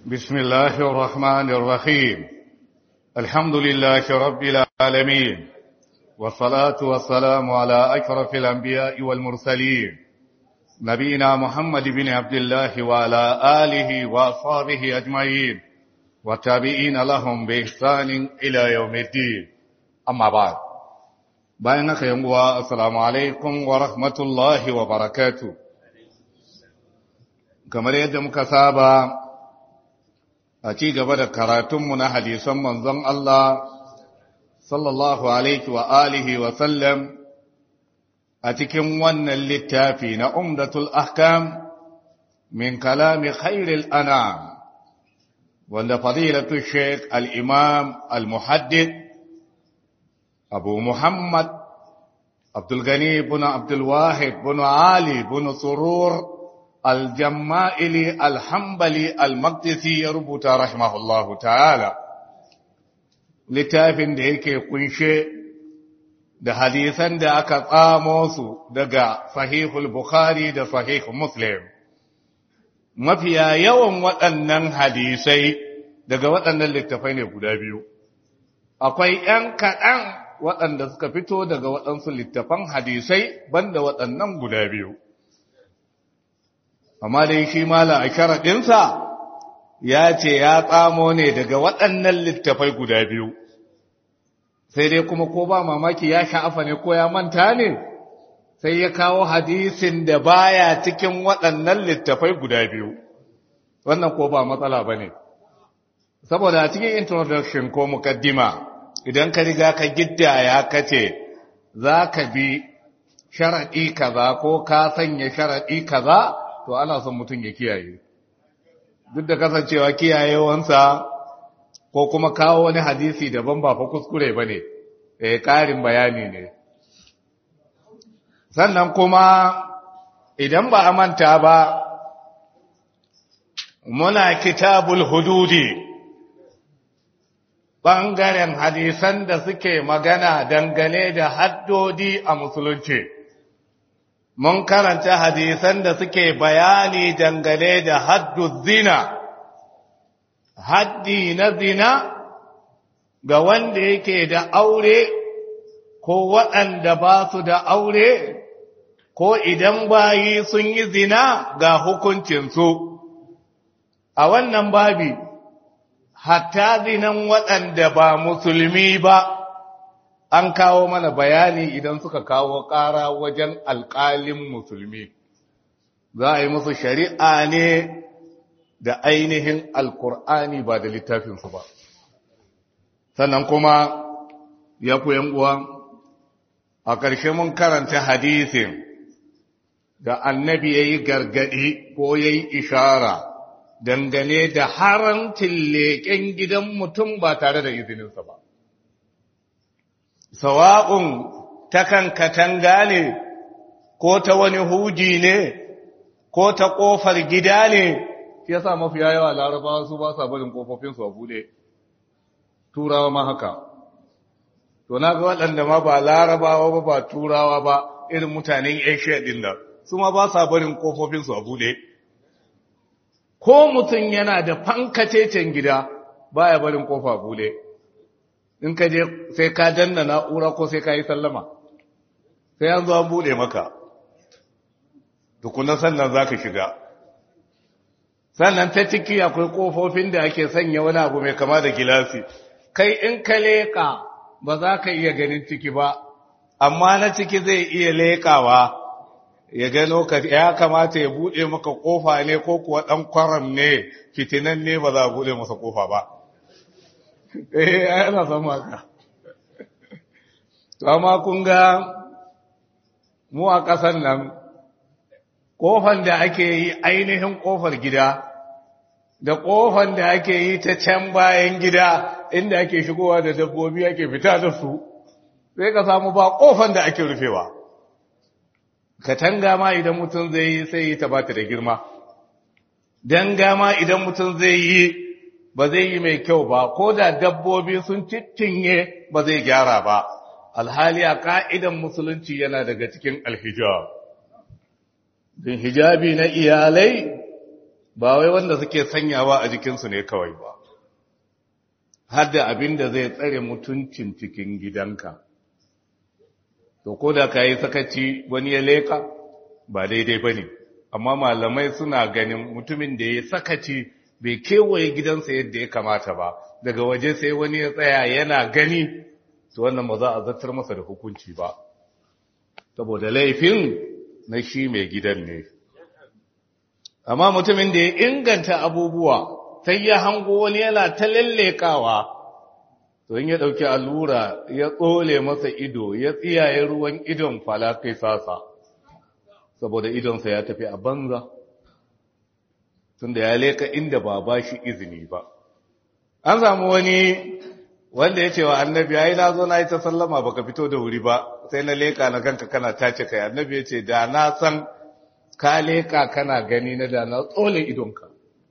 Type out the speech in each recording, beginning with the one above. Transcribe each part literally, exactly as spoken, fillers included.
بسم الله الرحمن الرحيم الحمد لله رب العالمين والصلاة والسلام على أشرف الأنبياء والمرسلين نبينا محمد بن عبد الله وعلى آله وأصحابه أجمعين والتابعين لهم بإحسان إلى يوم الدين أما بعد بينك يوم السلام عليكم ورحمة الله وبركاته كما يدعم كسابا a ci gaba da karatunmu na hadisan manzon Allah sallallahu alaihi wa alihi wa sallam a cikin wannan littafi na Umdatul Ahkam min kalami khairil anam wanda fadilatu Sheikh al-Imam al-Muhaddith Abu Muhammad Abdul Ghani ibn Abdul Wahid ibn Ali ibn Surur الجمائلي الحنبلي المقدسي يربط رحمه الله تعالى littafin da yake kunshe da hadisan da aka tsamo su daga sahihul bukhari da sahih muslim mafiya yawan waɗannan hadisai daga waɗannan littafai ne guda biyu akwai ‘yan kaɗan waɗanda suka fito daga waɗansu littafan hadisai banda waɗannan guda biyu amma dai shi mala a sharaɗinsa ya ce ya tsamo ne daga waɗannan littafai guda biyu sai dai kuma ko ba mamaki ya sha'afa ne ko ya manta ne sai ya kawo hadisin da baya cikin waɗannan littafai guda biyu wannan ko ba matsala ba ne saboda a cikin introduction ko mukaddima idan ka riga ka giddaya ka ce za ka bi sharaɗi kaza ko ka sanya sharaɗi kaza to ana son mutum ya kiyaye duk da kasancewa kiyayewansa ko kuma kawo wani hadisi daban ba fa kuskure ba ne eh ƙarin bayani ne sannan kuma idan ba a manta ba muna kitabul hududi ɓangaren hadisan da suke magana dangane da haddodi a musulunci mun karanta hadisan da suke bayani dangane da haddu zina haddi na zina ga wanda yake da aure ko waɗanda ba su da aure ko idan bayi sun yi zina ga hukuncinsu a wannan babi hatta zinan waɗanda ba musulmi ba an kawo mana bayani idan suka kawo ƙara wajen alƙalin musulmi za a yi musu shari'a ne da ainihin alƙur'ani ba da littafinsu ba sannan kuma ya koyan uwa a ƙarshe mun karanta hadisin da annabi ya yi gargaɗi ko ya yi ishara dangane da haramcin leƙen gidan mutum ba tare da izininsa ba sawa'un ta kan katanga ne ko ta wani huji ne ko ta ƙofar gida ne shi yasa mafiya yawa larabawa su ba sa barin ƙofofinsu a buɗe turawa ma haka to na ga waɗanda ma ba larabawa ba ba turawa ba irin mutanen asia ɗin nan su ma ba sa barin ƙofofinsu a buɗe ko mutum yana da fankacecen gida baya barin ƙofa a buɗe in ka je sai ka danna na'ura ko sai ka yi sallama sai an zo an bude maka tukunan sannan za ka shiga sannan ta ciki akwai kofofin da ake sanya wani abu mai kama da gilasi kai in ka leƙa ba za ka iya ganin ciki ba amma na ciki zai iya leƙawa ya gano ka ya kamata ya bude maka kofa ne ko kuwa ɗan kwaram ne fitinan ne ba za a bude masa kofa ba eh ana samu haka to amma kun ga mu a ƙasar nan ƙofan da ake yi ainihin ƙofar gida da ƙofan da ake yi ta can bayan gida inda ake shigowa da dabbobi ake fita da su sai ka samu ba ƙofan da ake rufewa katanga ma idan mutum zai yi sai yi ta bata da girma danga ma idan mutum zai yi ba zai yi mai kyau ba ko da dabbobi sun ciccinye ba zai gyara ba alhali a ka'idan musulunci yana daga cikin alhijab din hijabi na iyalai ba wai wanda suke sanyawa a jikinsu ne kawai ba, har da abin da zai tsare mutuncin cikin gidanka. To, ko da ka yi sakaci wani ya leka ba daidai ba ne, amma malamai suna ganin mutumin da ya sakaci bai kewaye gidansa yadda ya kamata ba, daga waje sai wani ya tsaya yana gani, to wannan ba za a zartar masa da hukunci ba, saboda laifin na shi mai gidan ne. Amma mutumin da ya inganta abubuwa sai ya hango wani yana ta lallekawa, to in ya ɗauki allura ya tsole masa ido ya tsiyaye ruwan idon fala kai sasa, saboda idonsa ya tafi a banza, tunda ya leka inda ba ba shi izini ba. An samu wani wanda ya ce wa annabi, ai na zo na yi ta sallama baka fito da wuri ba, sai na leka na ganka kana tace kai. Annabi ya ce, da na san ka leka kana gani na da na tsole idonka.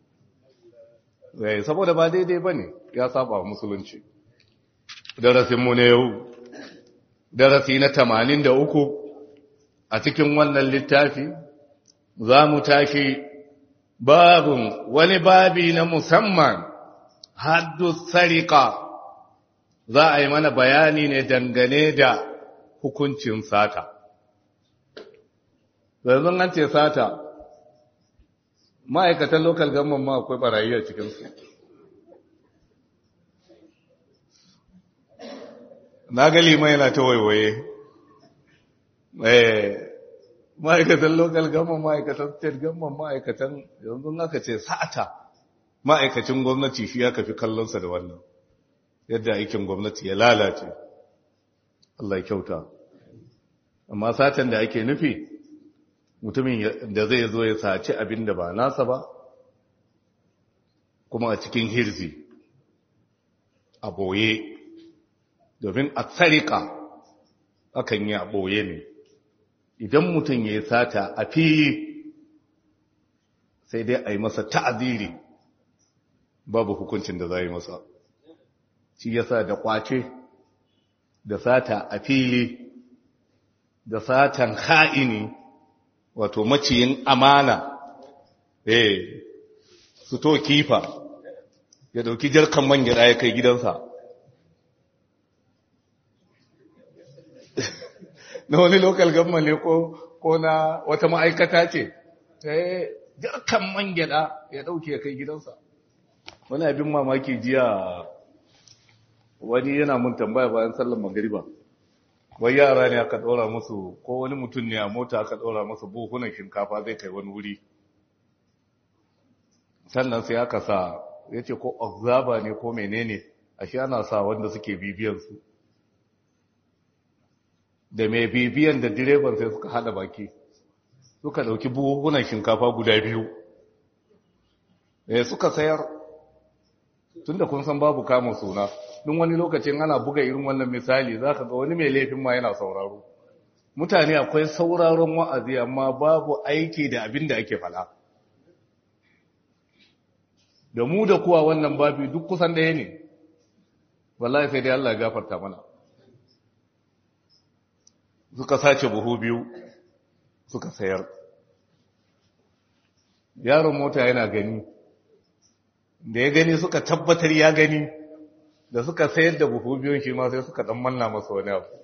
Saboda ba daidai ba ne, ya saba wa musulunci. Darasinmu ne yau, darasi na tamanin da uku a cikin wannan littafi, za mu tashi babin wani babi na musamman, haddu sarika. Za a yi mana bayani ne dangane da hukuncin sata. Yanzu an ce sata, ma'aikatan lokal gamman ma akwai barayi a cikinsu. Na ga liman yana ta waiwaye. Ma'aikatan lokal gamman, ma'aikatan state gamman, ma'aikatan yanzu aka ce sata, ma'aikacin gwamnati shi ya kafi kallonsa da wannan. Yadda aikin gwamnati ya lalace, Allah ya kyauta. Amma satan da ake nufi, mutumin da zai zo ya saci abin da ba nasa ba, kuma a cikin hirzi, a boye, domin a tsarika akan yi a boye ne. Idan mutum ya yi sata a fili, sai dai a yi masa ta'aziri, babu hukuncin da za yi masa. Shi yasa da kwace, da sata a fili, da satan ha'ini, wato maciyin amana, eh, su to kifa, ya dauki jarkan man gyaɗa ya kai gidansa. Na wani lokal gamma ne ko, ko na wata ma'aikata ce, eh, jarkan man gyaɗa ya dauke ya kai gidansa. Wani abin mamaki jiya, wani yana mun tambaya bayan sallar magariba. Wai yara ne aka ɗora musu, ko wani mutum ne a mota aka ɗora musu buhunan shinkafa zai kai wani wuri. Sannan sai aka sa, ya ce ko observer ne ko menene, ashe ana sa wanda suke bibiyansu. Da mai bibiyan da direban sai suka haɗa baki, suka ɗauki buhunan shinkafa guda biyu. Eh, suka sayar, tunda kun san babu kama suna. Dun wani lokacin ana buga irin wannan misali za ka ga wani mai laifin ma yana sauraro. Mutane akwai sauraron wa'azi amma babu aiki da abin da ake fala. Da mu da kuwa wannan babi duk kusan ɗaya ne, wallahi sai dai Allah ya gafarta mana. Suka sace buhu biyu, suka sayar. Yaron mota yana gani, da ya gani suka tabbatar ya gani, da suka sayar da buhu biyun shi ma sai suka dan manna masa wani abu.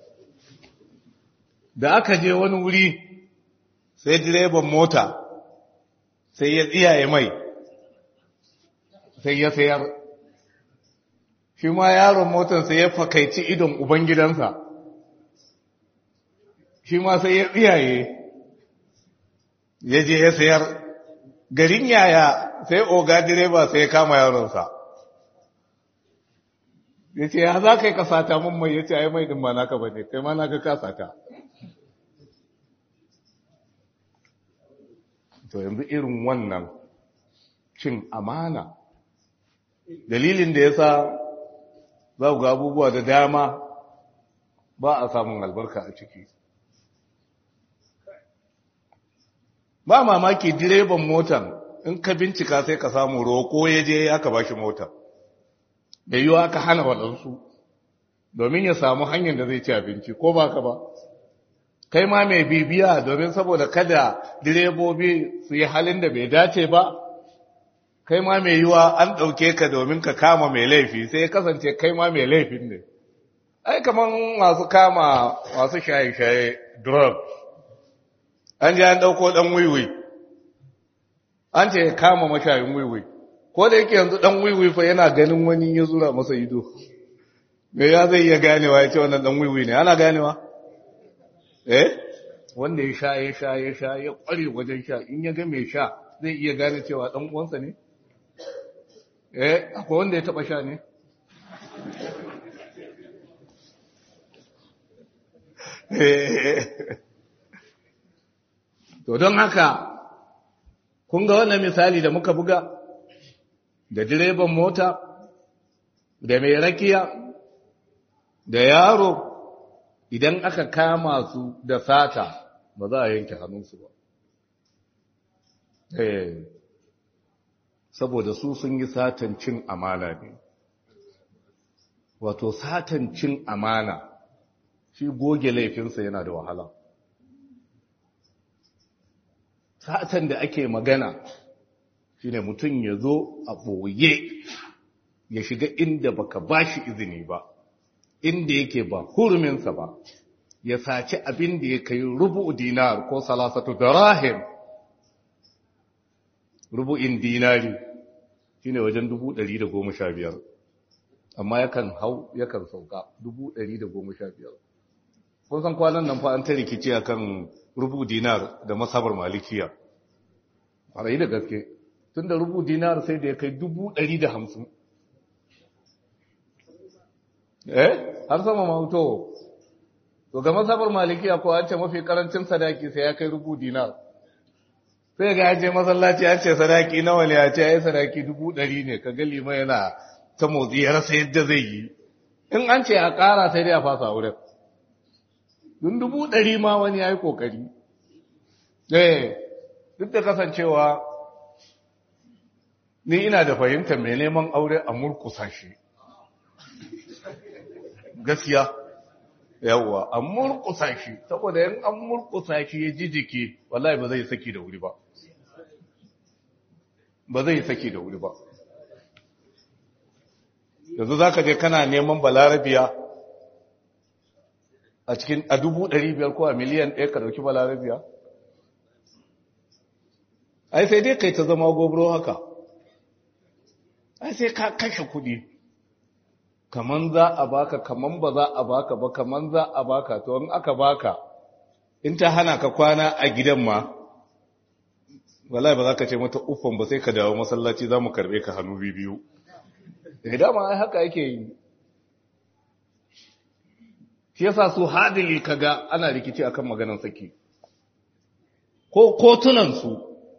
Da aka je wani wuri sai direban mota sai ya tsiyaye mai sai ya sayar. Shi ma yaron motar sai ya fakaici idon ubangidansa, shi ma sai ya tsiyaye ya je ya sayar. Garin yaya sai oga direba sai ya kama yaronsa. Ya ce, ya za ka yi kasata mun mai, ya ce, ai mai ɗin ba naka ba ne, kai ma na ka kasata. To yanzu irin wannan cin amana, dalilin da ya sa za ku ga abubuwa da dama ba a samun albarka a ciki. Ba mamaki direban motan in ka bincika sai ka samu roƙo ya je aka ba shi motar. Da yiwu aka hana waɗansu domin ya samu hanyar da zai ci abinci, ko ba ka ba. Kai ma mai bibiya domin saboda kada direbobi su yi halin da bai dace ba, kai ma mai yiwa an ɗauke ka domin ka kama mai laifi sai ya kasance kai ma mai laifin ne ai kaman masu kama masu shaye-shaye drug an ji an ɗauko ɗan wiwi an ce kama mashayin wiwi ko da yake yanzu ɗan wiwi fa yana ganin wani ya zura masa ido me ya zai iya ganewa ya ce wannan ɗan wiwi ne ana ganewa eh wanda ya sha ya sha ya sha ya ƙware wajen sha in ya ga mai sha zai iya gane cewa ɗan uwansa ne eh akwai wanda ya taɓa sha ne to don haka kun ga wannan misali da muka buga da direban mota da mai rakiya da yaro idan aka kama su da sata ba za a yanke hannunsu ba eh saboda su sun yi satan cin amana ne wato satan cin amana shi goge laifinsa yana da wahala satan da ake magana shine mutum ya zo a ɓoye ya shiga inda baka bashi izini ba inda yake ba huruminsa ba ya saci abin da ya kai rubu dinar ko salasatu dirahim rubu'in dinari shine wajen dubu ɗari da goma sha biyar amma yakan hau yakan sauka dubu ɗari da goma sha biyar kun san kwanan nan fa an ta rikici akan rubu dinar da masabar malikiya a da gaske tun da rubu dinar sai da ya kai dubu ɗari da hamsin eh har sama mauto to ga masabar malikiya ko an ce mafi karancin sadaki sai ya kai rubu dinar sai ga je masallaci an ce sadaki nawa ne ya ce ai sadaki dubu ɗari ne ka ga lima yana ta motsi ya rasa yadda zai yi in an ce a ƙara sai dai a fasa wurin dun dubu ɗari ma wani ya yi ƙoƙari eh duk da kasancewa ni ina da fahimtar mai neman aure a murkusa shi gaskiya yawwa a murkusa shi saboda yin an murkusa shi ya ji jiki wallahi ba zai saki da wuri ba ba zai saki da wuri ba yanzu za ka je kana neman balarabiya a cikin a dubu ɗari biyar ko a miliyan ɗaya ka ɗauki balarabiya ai sai dai kai ta zama gobro haka ai sai ka kashe kuɗi kaman za a baka kaman ba za a baka ba kaman za a baka to in aka baka in ta hana ka kwana a gidan ma wallahi ba za ka ce mata uffan ba sai ka dawo masallaci za mu karbe ka hannu biyu da dama ai haka yake yi shi yasa su hadili kaga ana rikici akan maganar saki ko kotunan su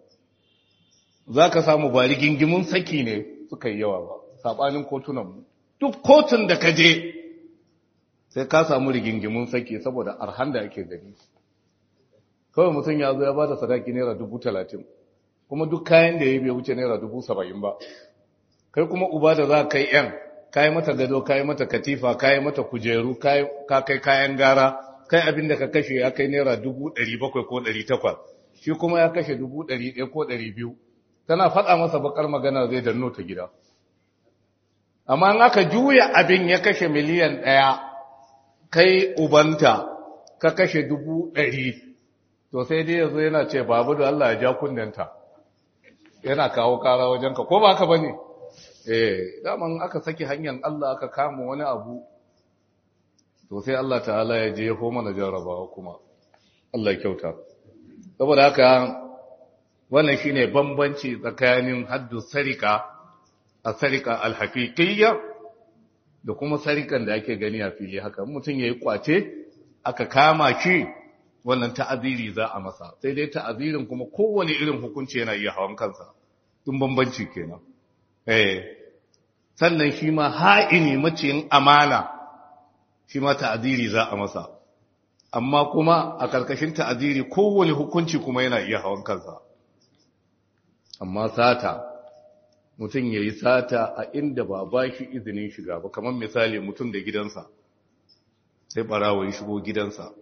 zaka samu ba rigingimun saki ne suka yi yawa ba sabanin kotunan mu duk kotun da ka je sai ka samu rigingimun saki saboda arhan da ake gani kawai mutum ya zo ya ba da sadaki naira dubu talatin kuma duk kayan da ya bai wuce naira dubu saba'in ba kai kuma uba da za ka yi yan ka yi mata gado ka yi mata katifa ka yi mata kujeru ka kai kayan gara kai abin da ka kashe ya kai naira dubu ɗari bakwai ko ɗari takwas shi kuma ya kashe dubu ɗari ɗaya ko ɗari biyu tana faɗa masa bakar magana zai danno ta gida amma in aka juya abin ya kashe miliyan ɗaya kai ubanta ka kashe dubu ɗari to sai dai yanzu yana ce babu da Allah ya ja kunnenta yana kawo kara wajenka ko ba ka ba ne eh daman aka saki hanyar Allah aka kama wani abu to sai Allah ta'ala ya je ho mana jarrabawa kuma Allah ya kyauta saboda haka wannan shine bambanci tsakanin haddu sarika a sarika alhaqiqiyya da kuma sarikan da ake gani a fili haka mutum yayi kwace aka kama shi wannan ta'aziri za a masa sai dai ta'azirin kuma kowane irin hukunci yana iya hawan kansa tun bambanci kenan eh sannan shi ma ha'ini maciyin amana shi ma ta'aziri za a masa amma kuma a karkashin ta'aziri kowane hukunci kuma yana iya hawan kansa amma sata mutum yayi sata a inda ba ba shi izinin shiga ba kamar misali mutum da gidansa sai barawo ya shigo gidansa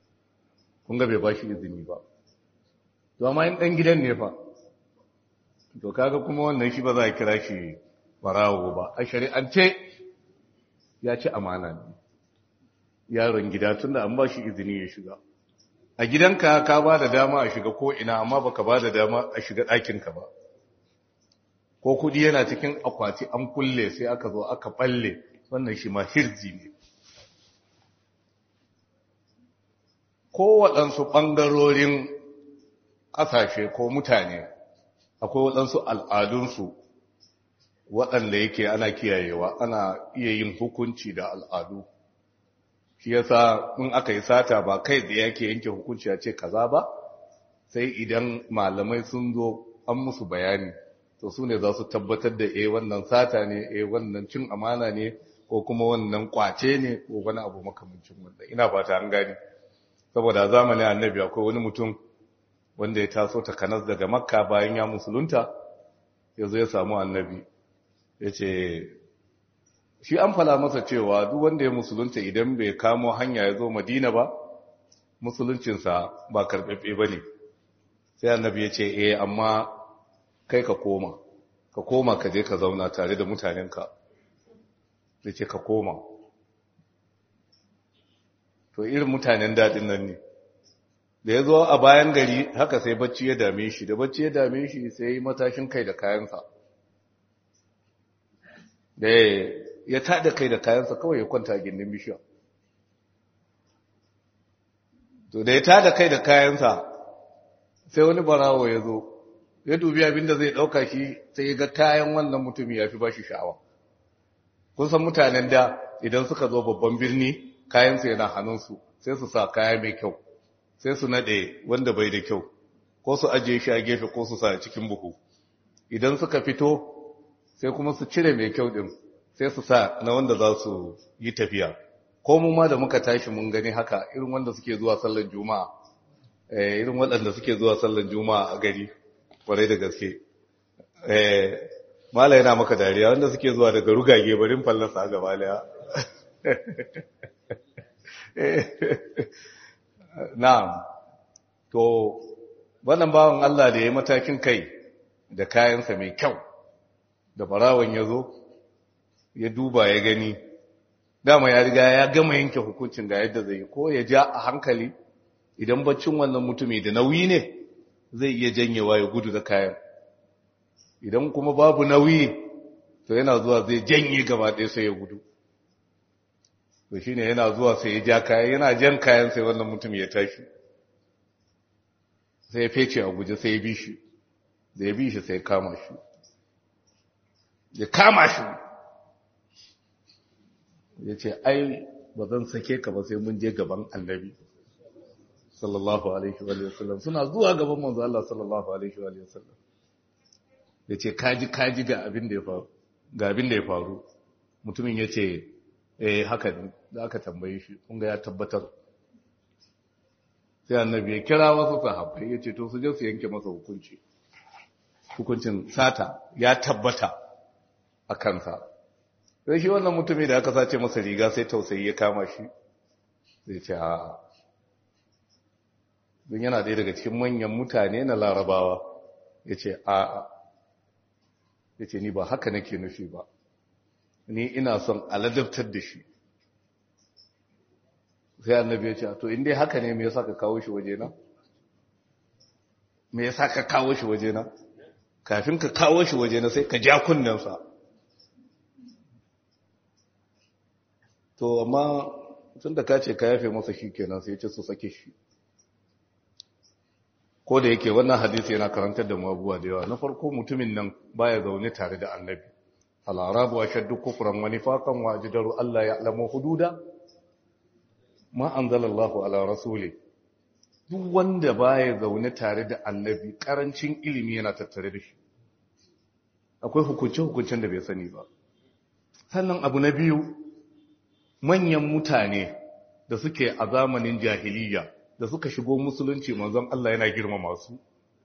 kun ga bai ba shi izini ba to amma in dan gidan ne fa to kaga kuma wannan shi ba za a kira shi barawo ba a shari'ance ya ci amana ne yaron gida tunda an ba shi izini ya shiga a gidanka ka ba da dama a shiga ko ina amma baka ba da dama a shiga ɗakinka ba ko kudi yana cikin akwati an kulle sai aka zo aka balle wannan shi ma hirzi ne ko waɗansu ɓangarorin ƙasashe ko mutane akwai waɗansu al'adunsu waɗanda yake ana kiyayewa ana iya yin hukunci da al'adu shi yasa in aka yi sata ba kai da yake yanke hukunci ya ce kaza ba sai idan malamai sun zo an musu bayani to su ne za su tabbatar da eh wannan sata ne eh wannan cin amana ne ko kuma wannan kwace ne ko wani abu makamancin wanda ina fata an gani saboda zamanin annabi akwai wani mutum wanda ya taso ta kanas daga makka bayan ya musulunta ya zo ya samu annabi ya ce shi an fala masa cewa duk wanda ya musulunta idan bai kamo hanya ya zo madina ba musuluncinsa ba karɓaɓɓe ba ne sai annabi ya ce eh amma kai ka koma ka koma ka je ka zauna tare da mutanenka da ce ka koma to irin mutanen daɗin nan ne da ya zo a bayan gari haka sai bacci ya dame shi da bacci ya dame shi sai yi matashin kai da kayansa da ya tada kai da kayansa kawai ya kwanta a gindin bishiya to da ya tada kai da kayansa sai wani barawo ya zo ya dubi abinda zai ɗauka shi sai ya ga kayan wannan mutumi ya fi ba shi sha'awa kun san mutanen da idan suka zo babban birni kayansu yana hannunsu sai su sa kaya mai kyau sai su nade wanda bai da kyau ko su ajiye shi a gefe ko su sa a cikin buhu idan suka fito sai kuma su cire mai kyau din sai su sa na wanda za su yi tafiya ko mu ma da muka tashi mun gani haka irin wanda suke zuwa sallar juma'a eh irin waɗanda suke zuwa sallar juma'a a gari kwarai da gaske eh mala yana maka dariya wanda suke zuwa daga rugage barin fallasa a gaba daya na'am to wannan bawan Allah da ya matakin kai da kayansa mai kyau da barawan ya zo ya duba ya gani dama ya riga ya gama yanke hukuncin ga yadda zai ko ya ja a hankali idan baccin wannan mutumi da nauyi ne zai iya janyewa ya gudu da kayan idan kuma babu nauyi to yana zuwa zai janye gaba ɗaya sai ya gudu to shine yana zuwa sai ya ja kayan yana jan kayan sai wannan mutum ya tashi sai ya fece a guje sai ya bi shi da ya bi shi sai ya kama shi ya kama shi ya ce ai ba zan sake ka ba sai mun je gaban annabi sallallahu alaihi wa sallam suna zuwa gaban manzo Allah sallallahu alaihi wa sallam ya ce kaji kaji ga abin da ya faru ga abin da ya faru mutumin ya ce eh haka ne da aka tambaye shi kun ga ya tabbatar sai annabi ya kira wasu sahabbai ya ce to su je su yanke masa hukunci hukuncin sata ya tabbata a kansa sai shi wannan mutumi da aka sace masa riga sai tausayi ya kama shi zai ce a don yana ɗaya daga cikin manyan mutane na larabawa ya ce a ya ce ni ba haka nake nufi ba ni ina son aladabtar da shi sai annabi ya ce to inda haka ne me yasa ka kawo shi waje na me yasa ka kawo shi waje na kafin ka kawo shi waje na sai ka ja kunnensa to amma tun da ka ce ka yafe masa shi kenan sai ya ce su sake shi ko da yake wannan hadisi yana karantar da mu abubuwa da yawa na farko mutumin nan baya zaune tare da annabi al-arabu ashaddu kufran wa nifaqan wa ajdaru alla ya'lamu hududa ma anzalallahu ala rasuli duk wanda baya zaune tare da annabi karancin ilimi yana tattare da shi akwai hukunce hukuncen da bai sani ba sannan abu na biyu manyan mutane da suke a zamanin jahiliya da suka shigo musulunci manzon Allah yana girmama su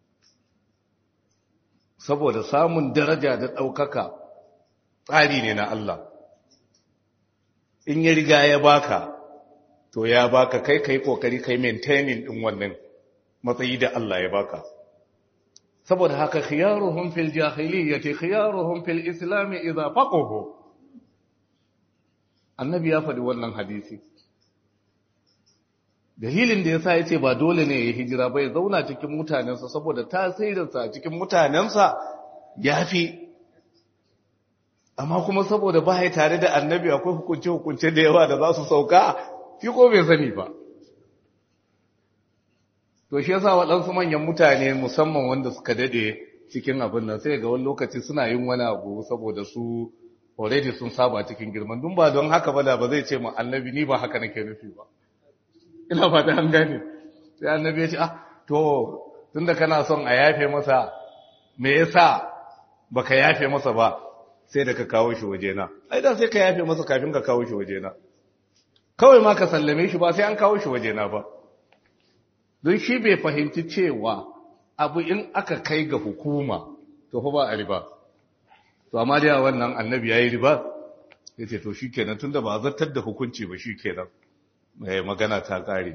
saboda samun daraja da ɗaukaka tsari ne na Allah in ya riga ya baka to ya baka kai kai kokari kai maintaining din wannan matsayi da Allah ya baka saboda haka khiyaruhum fil jahiliyyati khiyaruhum fil islam idza faqahu annabi ya faɗi wannan hadisi dalilin da yasa yace ba dole ne ya hijira ba ya zauna cikin mutanensa saboda tasirinsa cikin mutanensa yafi amma kuma saboda ba ya tare da annabi akwai hukunce hukunce da yawa da za su sauka shi ko bai sani ba to shi yasa waɗansu manyan mutane musamman wanda suka dade cikin abin nan sai ga wani lokaci suna yin wani abu saboda su already sun saba cikin girman dun ba don haka ba da ba zai ce mu annabi ni ba haka nake nufi ba ina fata an gane sai annabi ya ce ah to tunda kana son a yafe masa me yasa baka yafe masa ba sai da ka kawo shi wajena ai da sai ka yafe masa kafin ka kawo shi wajena kawai ma ka sallame shi ba sai an kawo shi wajena ba don shi bai fahimci cewa abu in aka kai ga hukuma to fa ba a riba to amma da wannan annabi yayi riba yace to shikenan tunda ba zartar da hukunci ba shikenan mai magana ta kare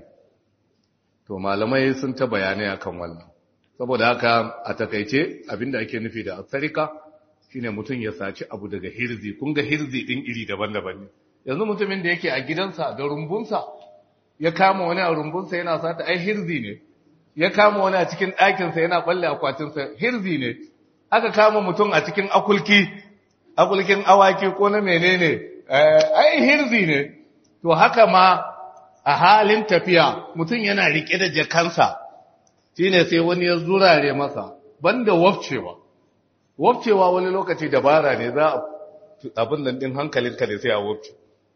to malamai sun ta bayanai akan wannan saboda haka a takeice abinda ake nufi da asarika shine mutum ya saci abu daga hirzi kun ga hirzi din iri daban-daban ne yanzu mutumin da yake a gidansa da rumbunsa ya kama wani a rumbunsa yana sata ai hirzi ne ya kama wani a cikin ɗakinsa yana balle akwatinsa hirzi ne aka kama mutum a cikin akulki akulkin awaki ko na menene ai hirzi ne to haka ma a halin tafiya mutum yana rike da jakansa shine sai wani ya zurare masa banda wafcewa wafcewa wani lokaci dabara ne za abin nan din hankalinka ne sai a wafce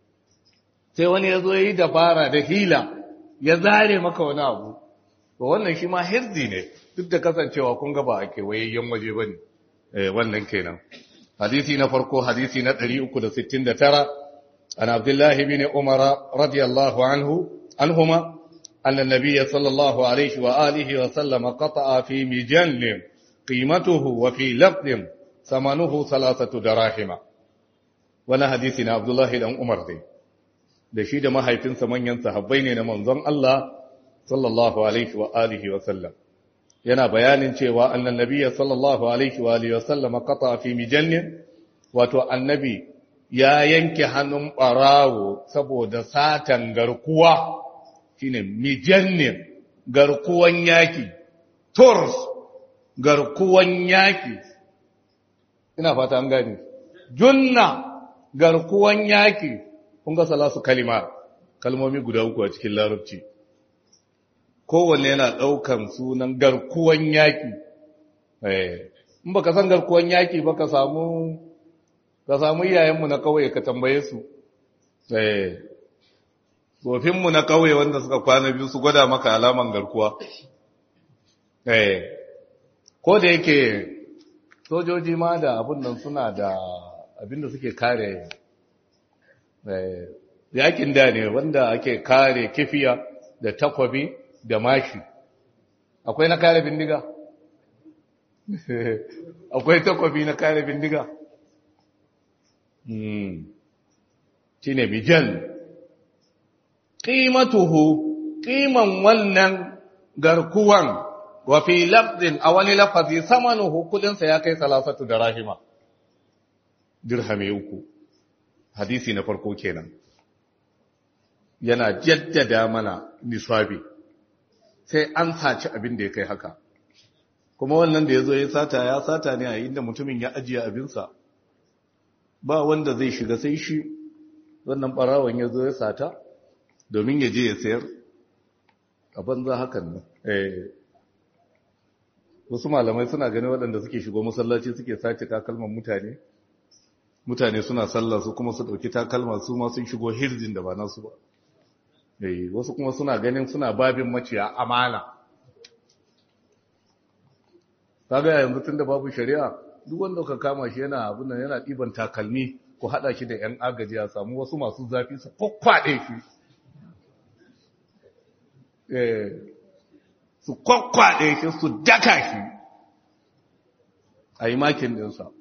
sai wani ya zo yi dabara da hila ya zare maka wani abu to wannan shi ma hirzi ne duk da kasancewa kun ga ba a kewayayyen waje bane eh wannan kenan hadisi na farko hadisi na ɗari uku da sittin da tara an Abdullah ibn Umar radiyallahu anhu anhuma anna an-nabiy sallallahu alaihi wa alihi wa sallam qata'a fi mijannin qimatuhu wa fi lafdin samanuhu thalathatu darahima wannan hadisi na Abdullah dan Umar dai da shi da mahaifinsa manyan sahabbai ne na manzon Allah sallallahu alaihi wa alihi wa sallam yana bayanin cewa annan nabiyyi sallallahu alaihi wa alihi wa sallam qata fi mijannin wato annabi ya yanke hannun barawo saboda satan garkuwa shine mijannin garkuwan yaki turs garkuwan yaki ina fata an gane junna garkuwan yaki kun ga salasu kalima kalmomi guda uku a cikin larabci kowanne yana daukan sunan garkuwan yaki eh in baka san garkuwan yaki ba ka samu ka samu iyayenmu na kauye ka tambaye su eh tsofin mu na kauye wanda suka kwana biyu su gwada maka alaman garkuwa eh ko da yake sojoji ma da abin nan suna da abin da suke kare yakin da ne wanda ake kare kifiya da takwabi da mashi akwai na kare bindiga akwai takwabi na kare bindiga hmm shine bijan qimatuhu qiman wannan garkuwan wa fi lafdin awali lafazi samanuhu kudin sa ya kai salasatu darahima dirhami uku hadisi na farko kenan yana jaddada mana nisabi sai an saci abin da ya kai haka kuma wannan da yazo ya sata ya sata ne a inda mutumin ya ajiye abinsa ba wanda zai shiga sai shi wannan barawon yazo ya sata domin ya je ya sayar a banza hakan ne eh wasu malamai suna gani waɗanda suke shigo masallaci suke sace takalman mutane mutane suna sallah su kuma su dauki takalma su ma sun shigo hirzin da ba nasu ba eh wasu kuma suna ganin suna babin maciya amana kaga yanzu tunda babu shari'a duk wanda ka kama shi yana abun nan yana diban takalmi ko hada shi da yan agaji ya samu wasu masu zafi su kokkwade shi eh su kokkwade shi su daka shi ayi makin din sa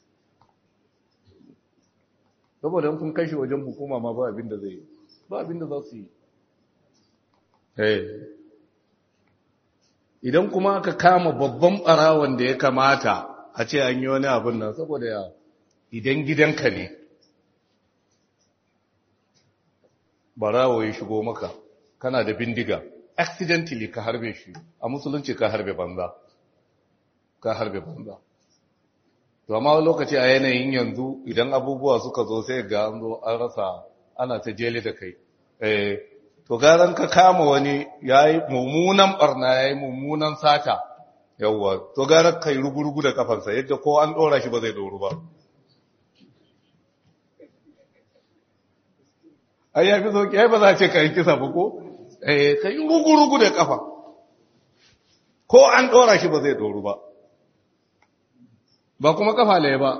saboda kun kai shi wajen hukuma ma ba abin da zai ba abin da za su yi eh idan kuma aka kama babban ɓarawon da ya kamata a ce an yi wani abin nan saboda ya idan gidanka ne ɓarawo ya shigo maka kana da bindiga accidentally ka harbe shi a musulunci ka harbe banza ka harbe banza to amma lokaci a yanayin yanzu idan abubuwa suka zo sai ga an zo an rasa ana ta jeli da kai eh to garan ka kama wani yayi mummunan barna yayi mummunan sata yawa to garan kai rugurugu da kafansa yadda ko an dora shi ba zai doru ba ai ya fi sauki ai ba za ce kai kisa ba ko eh kai rugurugu da kafa ko an dora shi ba zai doru ba ba kuma kafa laye ba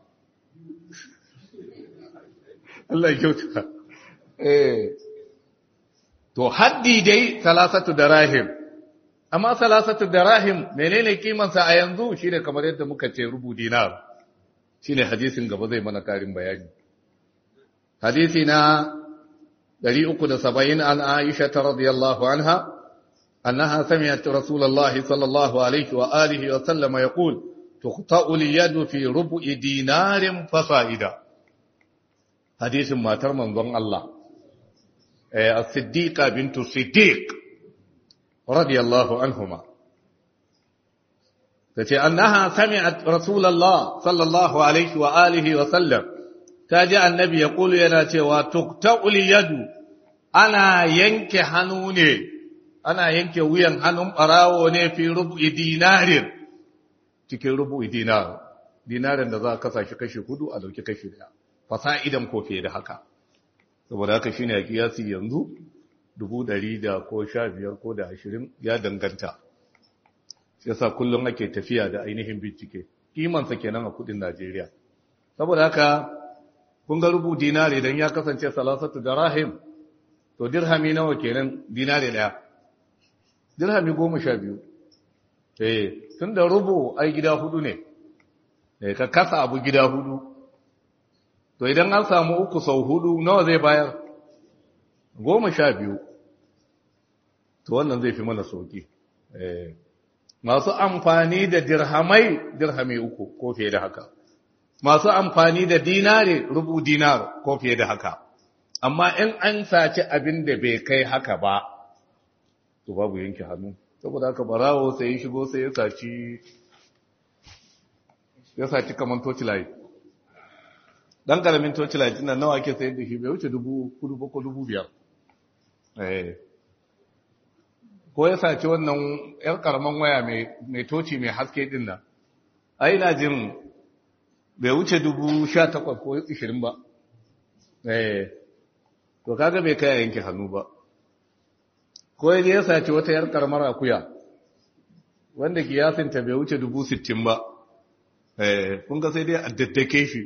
Allah ya kyauta eh to haddi dai salasatu darahim amma salasatu darahim menene kiman sa a yanzu shine kamar yadda muka ce rubu dinar shine hadisin gaba zai mana karin bayani hadisi na dari uku da saba'in an Aisha radhiyallahu anha annaha sami'at Rasulullahi sallallahu alaihi wa alihi wa sallam yaqul تقطع اليد في ربع دينار فصائدا حديث ما ترمن ظن الله الصديقة بنت الصديق رضي الله عنهما تتي أنها سمعت رسول الله صلى الله عليه وآله وسلم تاجع النبي يقول يناتي وتقطع اليد أنا ينك حنوني أنا ينك وين حنم أراوني في ربع دينار cikin rubu dinar dinarin da za a kasa shi kashi hudu a dauki kashi daya fasa'idan ko fiye da haka saboda haka shine a kiyasi yanzu dubu ɗari da ko sha biyar ko da ashirin ya danganta yasa kullum ake tafiya da ainihin bincike kimansa kenan a kudin Najeriya saboda haka kun ga rubu dinari idan ya kasance salasatu dirham to dirhami nawa kenan dinari daya dirhami goma sha biyu eh tun da rubu ai gida hudu ne eh ka kasa abu gida hudu to idan an samu uku sau hudu nawa zai bayar goma sha biyu to wannan zai fi mana sauki eh masu amfani da dirhamai dirhami uku ko fiye da haka masu amfani da dinare rubu dinar ko fiye da haka amma in an saci abin da bai kai haka ba to babu yanke hannu saboda haka barawo sai ya shigo sai ya saci ya saci kaman torchlight dan karamin torchlight din nawa ake sayar da shi bai wuce dubu kudu ko dubu biyar eh ko ya saci wannan yar karaman waya mai mai toci mai haske din nan ai ina jin bai wuce dubu sha takwas ko ishirin ba eh to kaga bai kai yanke hannu ba ko ya sace wata yar karamar akuya wanda kiyasinta bai wuce dubu sittin ba eh kun ga sai dai a daddake shi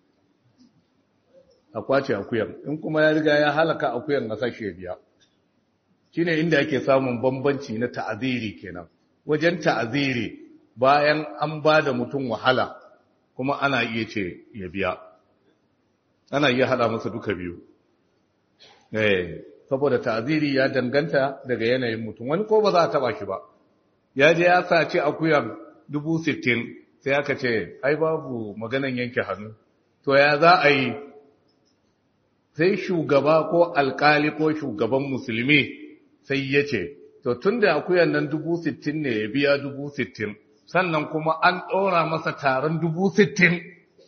a kwace akuyan in kuma ya riga ya halaka akuyan a sashe biya shine inda ake samun bambanci na ta'aziri kenan wajen ta'aziri bayan an bada mutum wahala kuma ana iya ce ya biya ana iya hada masa duka biyu eh saboda ta'ziri ya danganta daga yanayin mutum wani ko ba za a taba shi ba ya je ya saci akuyan dubu sittin sai aka ce ai babu maganan yanke hannu to ya za a yi sai shugaba ko alkali ko shugaban musulmi sai ya ce to tunda akuyan nan dubu sittin ne ya biya dubu sittin sannan kuma an ɗora masa taron dubu sittin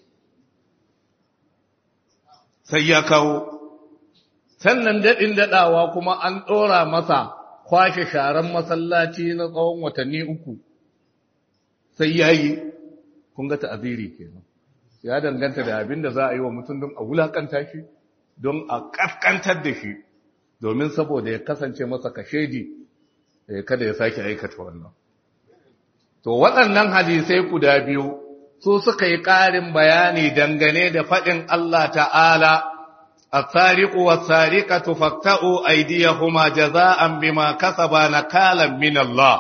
sai ya kawo sannan daɗin daɗawa kuma an ɗora masa kwashe sharan masallaci na tsawon watanni uku sai ya yi kun ga ta'aziri kenan ya danganta da abin da za a yi wa mutum don a wulakanta shi don a ƙasƙantar da shi domin saboda ya kasance masa kashedi kada ya sake aikata wannan to waɗannan hadisai guda biyu su suka yi ƙarin bayani dangane da faɗin Allah ta'ala السارق والسارقة فاقطعوا أيديهما جزاء بما كسبا نكالا من الله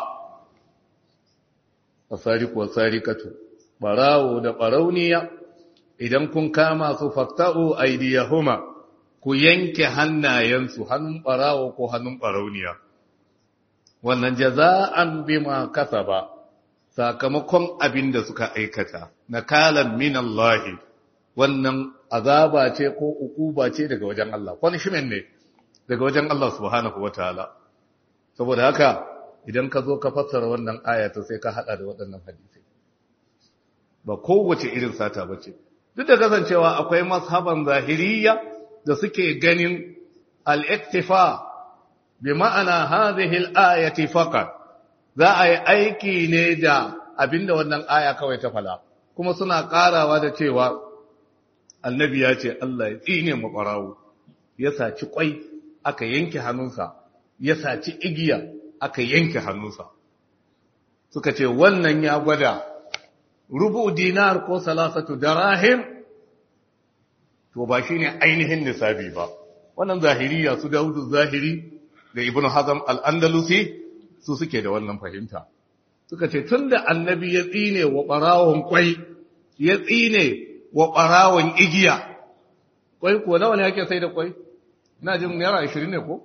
السارق والسارقة براو da barauniya idan kun kama su fakta'u aydiyahuma ku yanke hannayensu hannun barawo ko hannun barauniya wannan jaza'an bima kasaba sakamakon abin da suka aikata nakalan min Allah wannan azaba ce ko ukuba ce daga wajen Allah punishment ne daga wajen Allah subhanahu wataala saboda haka idan ka zo ka fassara wannan aya to sai ka hada da waɗannan hadisi ba kowace irin sata bace duk da kasancewa akwai mazhaban zahiriyya da suke ganin al-iktifa bi ma'ana hadhihi al-ayati faqat za a yi aiki ne da abinda wannan aya kawai ta fala kuma suna karawa da cewa annabi ya ce Allah ya tsine mu barawo ya saci kwai aka yanke hannunsa ya saci igiya aka yanke hannunsa suka ce wannan ya gwada rubu dinar ko salasatu darahim to ba shine ainihin nisabi ba wannan zahiriya su Dawudu zahiri da Ibn Hazm al-Andalusi su suke da wannan fahimta suka ce tunda annabi ya tsine wa barawon kwai ya tsine wa barawon igiya kwai ko nawa ne yake sai da kwai ina jin naira ashirin ne ko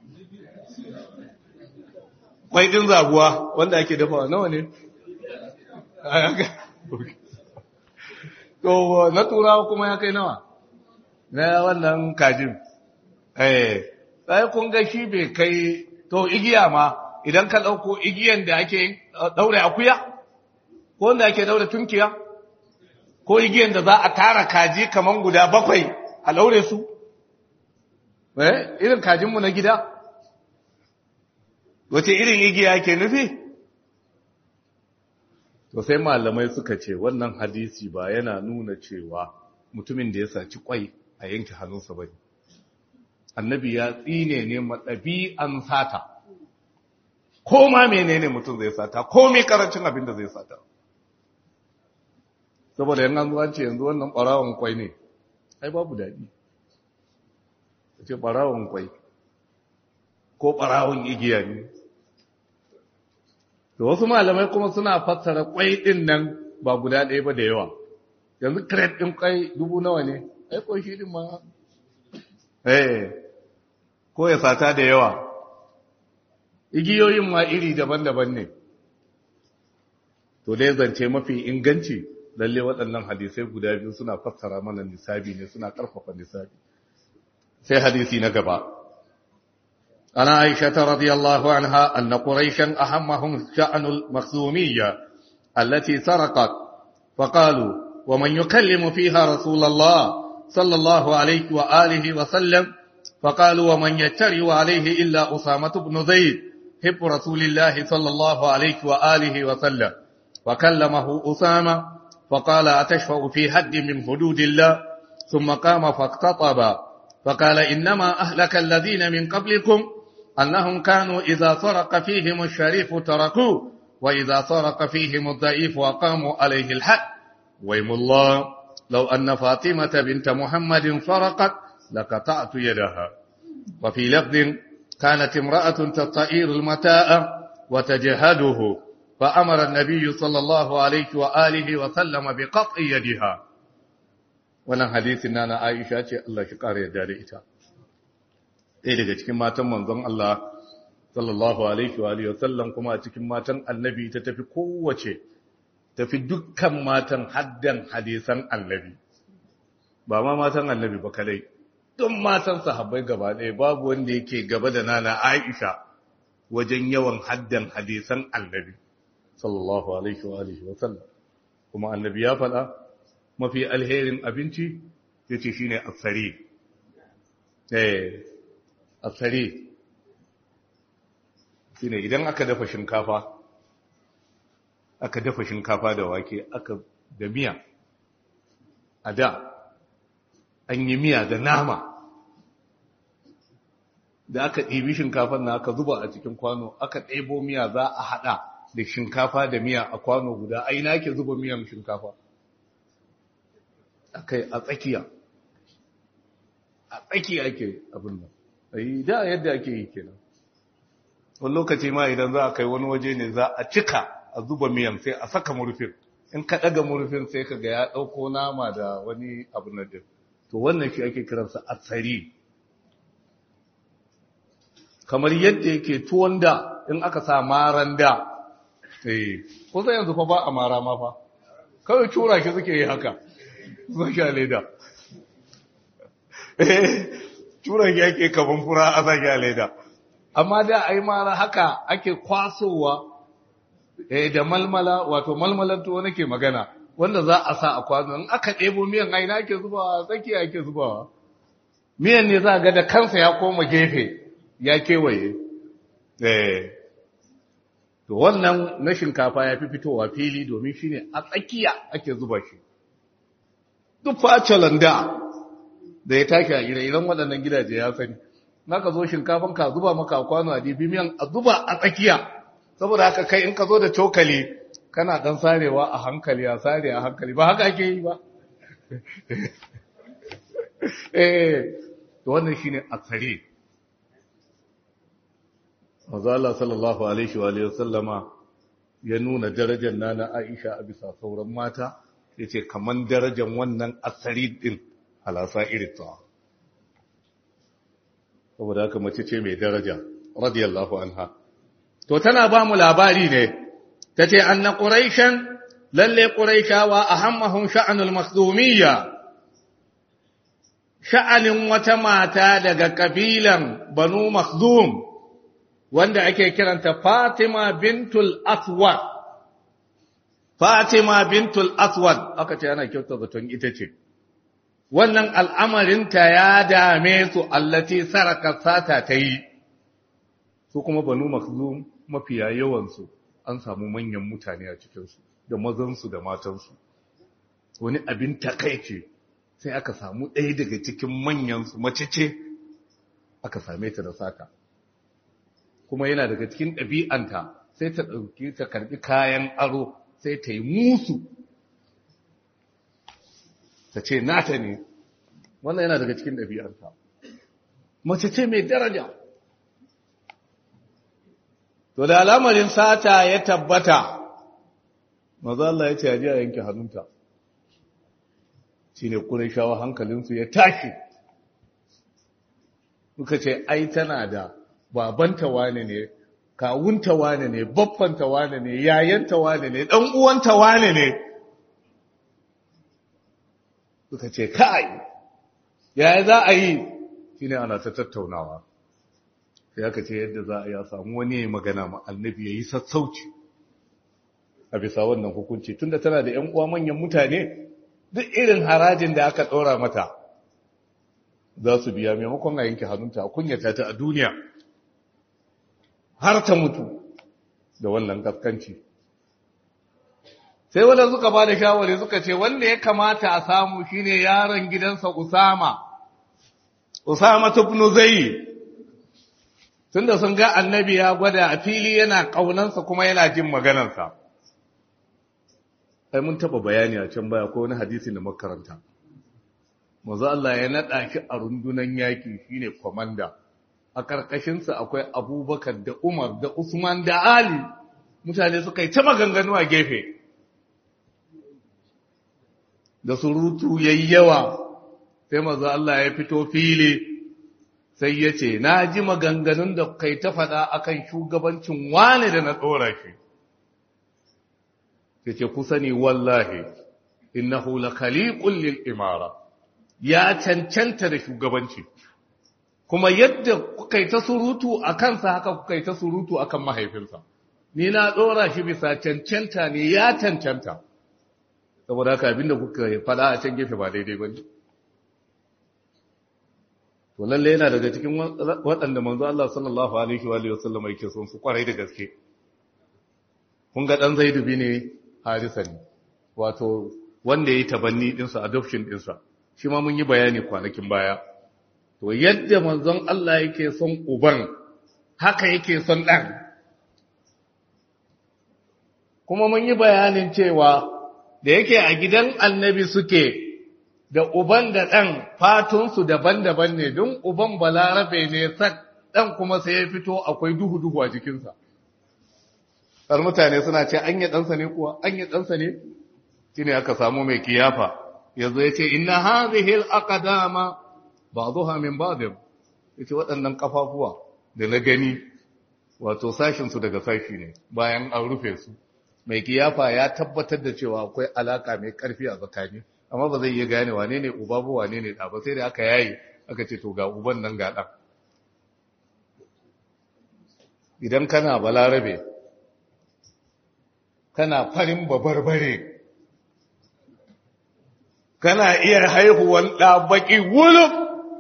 kwai din zabuwa wanda ake dafawa nawa ne to na turawa kuma ya kai nawa na wannan kajin eh sai kun ga shi bai kai to igiya ma idan ka dauko igiyan da ake daure akuya ko wanda ake daure tunkiya ko igiyan da za a tara kaji kaman guda bakwai a daure su eh irin kajin mu na gida wace irin igiya ke nufi to sai malamai suka ce wannan hadisi ba yana nuna cewa mutumin da ya saci kwai a yanke hannunsa bane annabi ya tsine ne matsabi'an sata ko ma menene mutum zai sata ko me karancin abin da zai sata saboda yan an zuwa ce yanzu wannan barawon kwai ne ai babu daɗi ce barawon kwai ko barawon igiya ne da wasu malamai kuma suna fassara kwai din nan ba guda ɗaya ba da yawa yanzu crate ɗin kwai dubu nawa ne ai ko shi din ma eh ko ya sata da yawa igiyoyin ma iri daban-daban ne to dai zance mafi inganci lalle waɗannan hadisai guda biyu suna fassara mana nisabi ne suna ƙarfafa nisabi sai hadisi na gaba ana aisha radiyallahu anha anna quraishan ahammahum sha'nul makhzumiyya allati sarqat faqalu wa man yukallimu fiha rasulullah sallallahu alayhi wa alihi wa sallam فقالوا ومن يتري عليه إلا أسامة بن زيد حب رسول الله صلى الله عليه وآله وسلم وكلمه أسامة فقال أتشفع في حد من حدود الله ثم قام فاقتطب فقال إنما أهلك الذين من قبلكم أنهم كانوا إذا سرق فيهم الشريف تركوه وإذا سرق فيهم الضعيف وقاموا عليه الحد ويم الله لو أن فاطمة بنت محمد سرقت لقطعت يدها وفي لفظ كانت امرأة تطئير المتاع وتجهده فأمر النبي صلى الله عليه وآله وسلم بقطع يدها wannan hadisin na Aisha ce Allah shi kare yarda da ita ɗaya daga cikin matan manzon Allah sallallahu alaihi wa alihi wasallam kuma a cikin matan annabi ta tafi kowace tafi dukkan matan haddan hadisan annabi ba ma matan annabi ba kadai don matan sahabbai gaba ɗaya babu wanda yake gaba da nana Aisha wajen yawan haddan hadisan annabi sallallahu alaihi wa alihi wa sallam kuma annabi ya faɗa mafi alherin abinci yace shine asari eh asari shine idan aka dafa shinkafa aka dafa shinkafa da wake aka da miya a da an yi miya da nama da aka ɗibi shinkafar na aka zuba a cikin kwano aka ɗebo miya za a haɗa da shinkafa da miya a kwano guda ai na ke zuba miyan shinkafa akai a tsakiya a tsakiya ake abin nan ai da yadda ake yi kenan wani lokaci ma idan za a kai wani waje ne za a cika a zuba miyan sai a saka murfin in ka ɗaga murfin sai ka ga ya ɗauko nama da wani abu na din to wannan shi ake kiransa asari kamar yadda yake tuwon da in aka sa maran da eh kusa yanzu fa ba a mara ma fa kawai cura shi suke yi haka zuwa sha leda eh cura shi ake kaman fura a sake a leda amma da ai mara haka ake kwasowa eh da malmala wato malmalan tuwo nake magana wanda za a sa a kwano in aka ɗebo miyan aina ake zubawa tsakiya ake zubawa miyan ne za ga da kansa ya koma gefe ya kewaye eh to wannan na shinkafa ya fi fitowa fili domin shine a tsakiya ake zuba shi duk facalan da da ya take a gida idan waɗannan gidaje ya sani naka zo shinkafan ka zuba maka kwano a dibi miyan a zuba a tsakiya saboda haka kai in ka zo da cokali kana dan sarewa a hankali a sare a hankali ba haka ake yi ba eh to wannan shine asari manzo Allah sallallahu alaihi wa alihi wasallama ya nuna darajar nana Aisha a bisa sauran mata yace kaman darajar wannan asari din halasa irita saboda haka mace ce mai daraja radiyallahu anha to tana ba mu labari ne tace anna quraishan lalle quraishawa ahammahum sha'anul makhdumiyya sha'anin wata mata daga kabilan banu makhdum wanda ake kiranta Fatima bintul Aswad Fatima bintul Aswad aka ce ana kyauta zaton ita ce wannan al'amarinta ya dame su allati saraka sata ta yi su kuma banu makzum mafiya yawansu an samu manyan mutane a cikinsu da mazansu da matansu wani abin takaice sai aka samu ɗaya daga cikin manyansu mace ce aka same ta da sata kuma yana daga cikin ɗabi'anta sai ta ɗauki ta karɓi kayan aro sai ta yi musu ta ce nata ne wannan yana daga cikin ɗabi'anta mace ce mai daraja to da al'amarin sata ya tabbata maza Allah ya ce ajiya yanke hannunta shi ne Qurayshawa hankalinsu ya tashi muka ce ai tana da babanta wane ne kawunta wane ne baffanta wane ne yayanta wane ne dan uwanta wane ne suka ce kai yaya za a yi shine ana ta tattaunawa sai aka ce yadda za a yi a samu wani magana ma annabi yayi sassauci a bisa wannan hukunci tunda tana da ƴan uwa manyan mutane duk irin harajin da aka ɗora mata za su biya maimakon a yanke hannunta a kunyata ta a duniya har ta mutu da wannan kaskanci sai wanda suka ba da shawari suka ce wanda ya kamata a samu shine yaron gidansa Usama Usama ibn Zayd tunda sun ga annabi ya gwada a fili yana kaunansa kuma yana jin maganarsa sai mun taba bayani a can baya ko wani hadisi da makaranta manzo Allah ya nada shi a rundunan yaki shine komanda a karkashinsa akwai Abubakar da Umar da Usman da Ali mutane suka yi ta maganganu a gefe da surutu yayi yawa sai manzo Allah ya fito fili sai ya ce na ji maganganun da kai ta faɗa akan shugabancin wani da na tsora shi sai ce ku sani wallahi innahu lakaliqul lil imara ya cancanta da shugabanci kuma yadda kuka yi ta surutu a kansa haka kuka yi ta surutu akan mahaifinsa ni na tsora shi bisa cancanta ne ya cancanta saboda haka abinda kuka faɗa a can gefe ba daidai ba ne to lalle yana daga cikin waɗanda manzo Allah sallallahu alaihi wa alihi wasallam yake son su kwarai da gaske kun ga dan Zaid bin Harisa ne wato wanda yayi tabanni din sa adoption din sa shi ma mun yi bayani kwanakin baya to yadda manzon Allah yake son uban haka yake son dan kuma mun yi bayanin cewa da yake a gidan annabi suke da uban da ɗan fatunsu daban-daban ne don uban balarabe ne sak ɗan kuma sai ya fito akwai duhu-duhu a jikinsa. Har mutane suna ce an yi ɗansa ne kuwa, an yi ɗansa ne? Shi ne aka samu mai kiyafa, yanzu ya ce, Inna hazihil aqdama ba'dhuha min ba'd. Ya ce waɗannan kafafuwa da na gani wato sashinsu daga sashi ne bayan an rufe su mai kiyafa ya tabbatar da cewa akwai alaka mai karfi a tsakani amma ba zai iya gane wane ne uba ba wane ne ɗa ba sai da aka yayi aka ce to ga uban nan ga ɗan idan kana balarabe kana farin babarbare kana iya haihuwan ɗa baki wuluf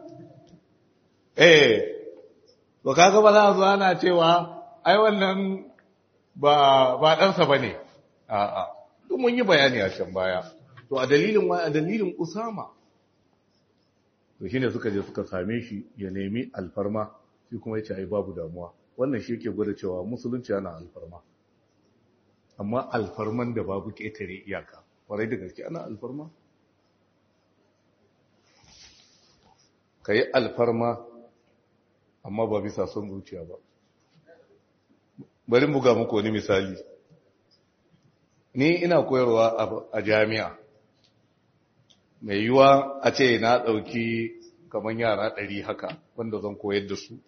eh ba kaga ba za a zo ana cewa ai wannan ba ba ɗansa ba ne a'a duk mun yi bayani a can baya to a dalilin wa a dalilin Usama to shine suka je suka same shi ya nemi alfarma shi kuma yace ai babu damuwa wannan shi yake gwada cewa musulunci yana alfarma amma alfarman da babu ketare iyaka kwarai da gaske ana alfarma kai alfarma amma ba bisa son zuciya ba bari mu ga muku wani misali ni ina koyarwa a jami'a mai yiwa a ce na ɗauki kamar yara ɗari haka wanda zan koyar da su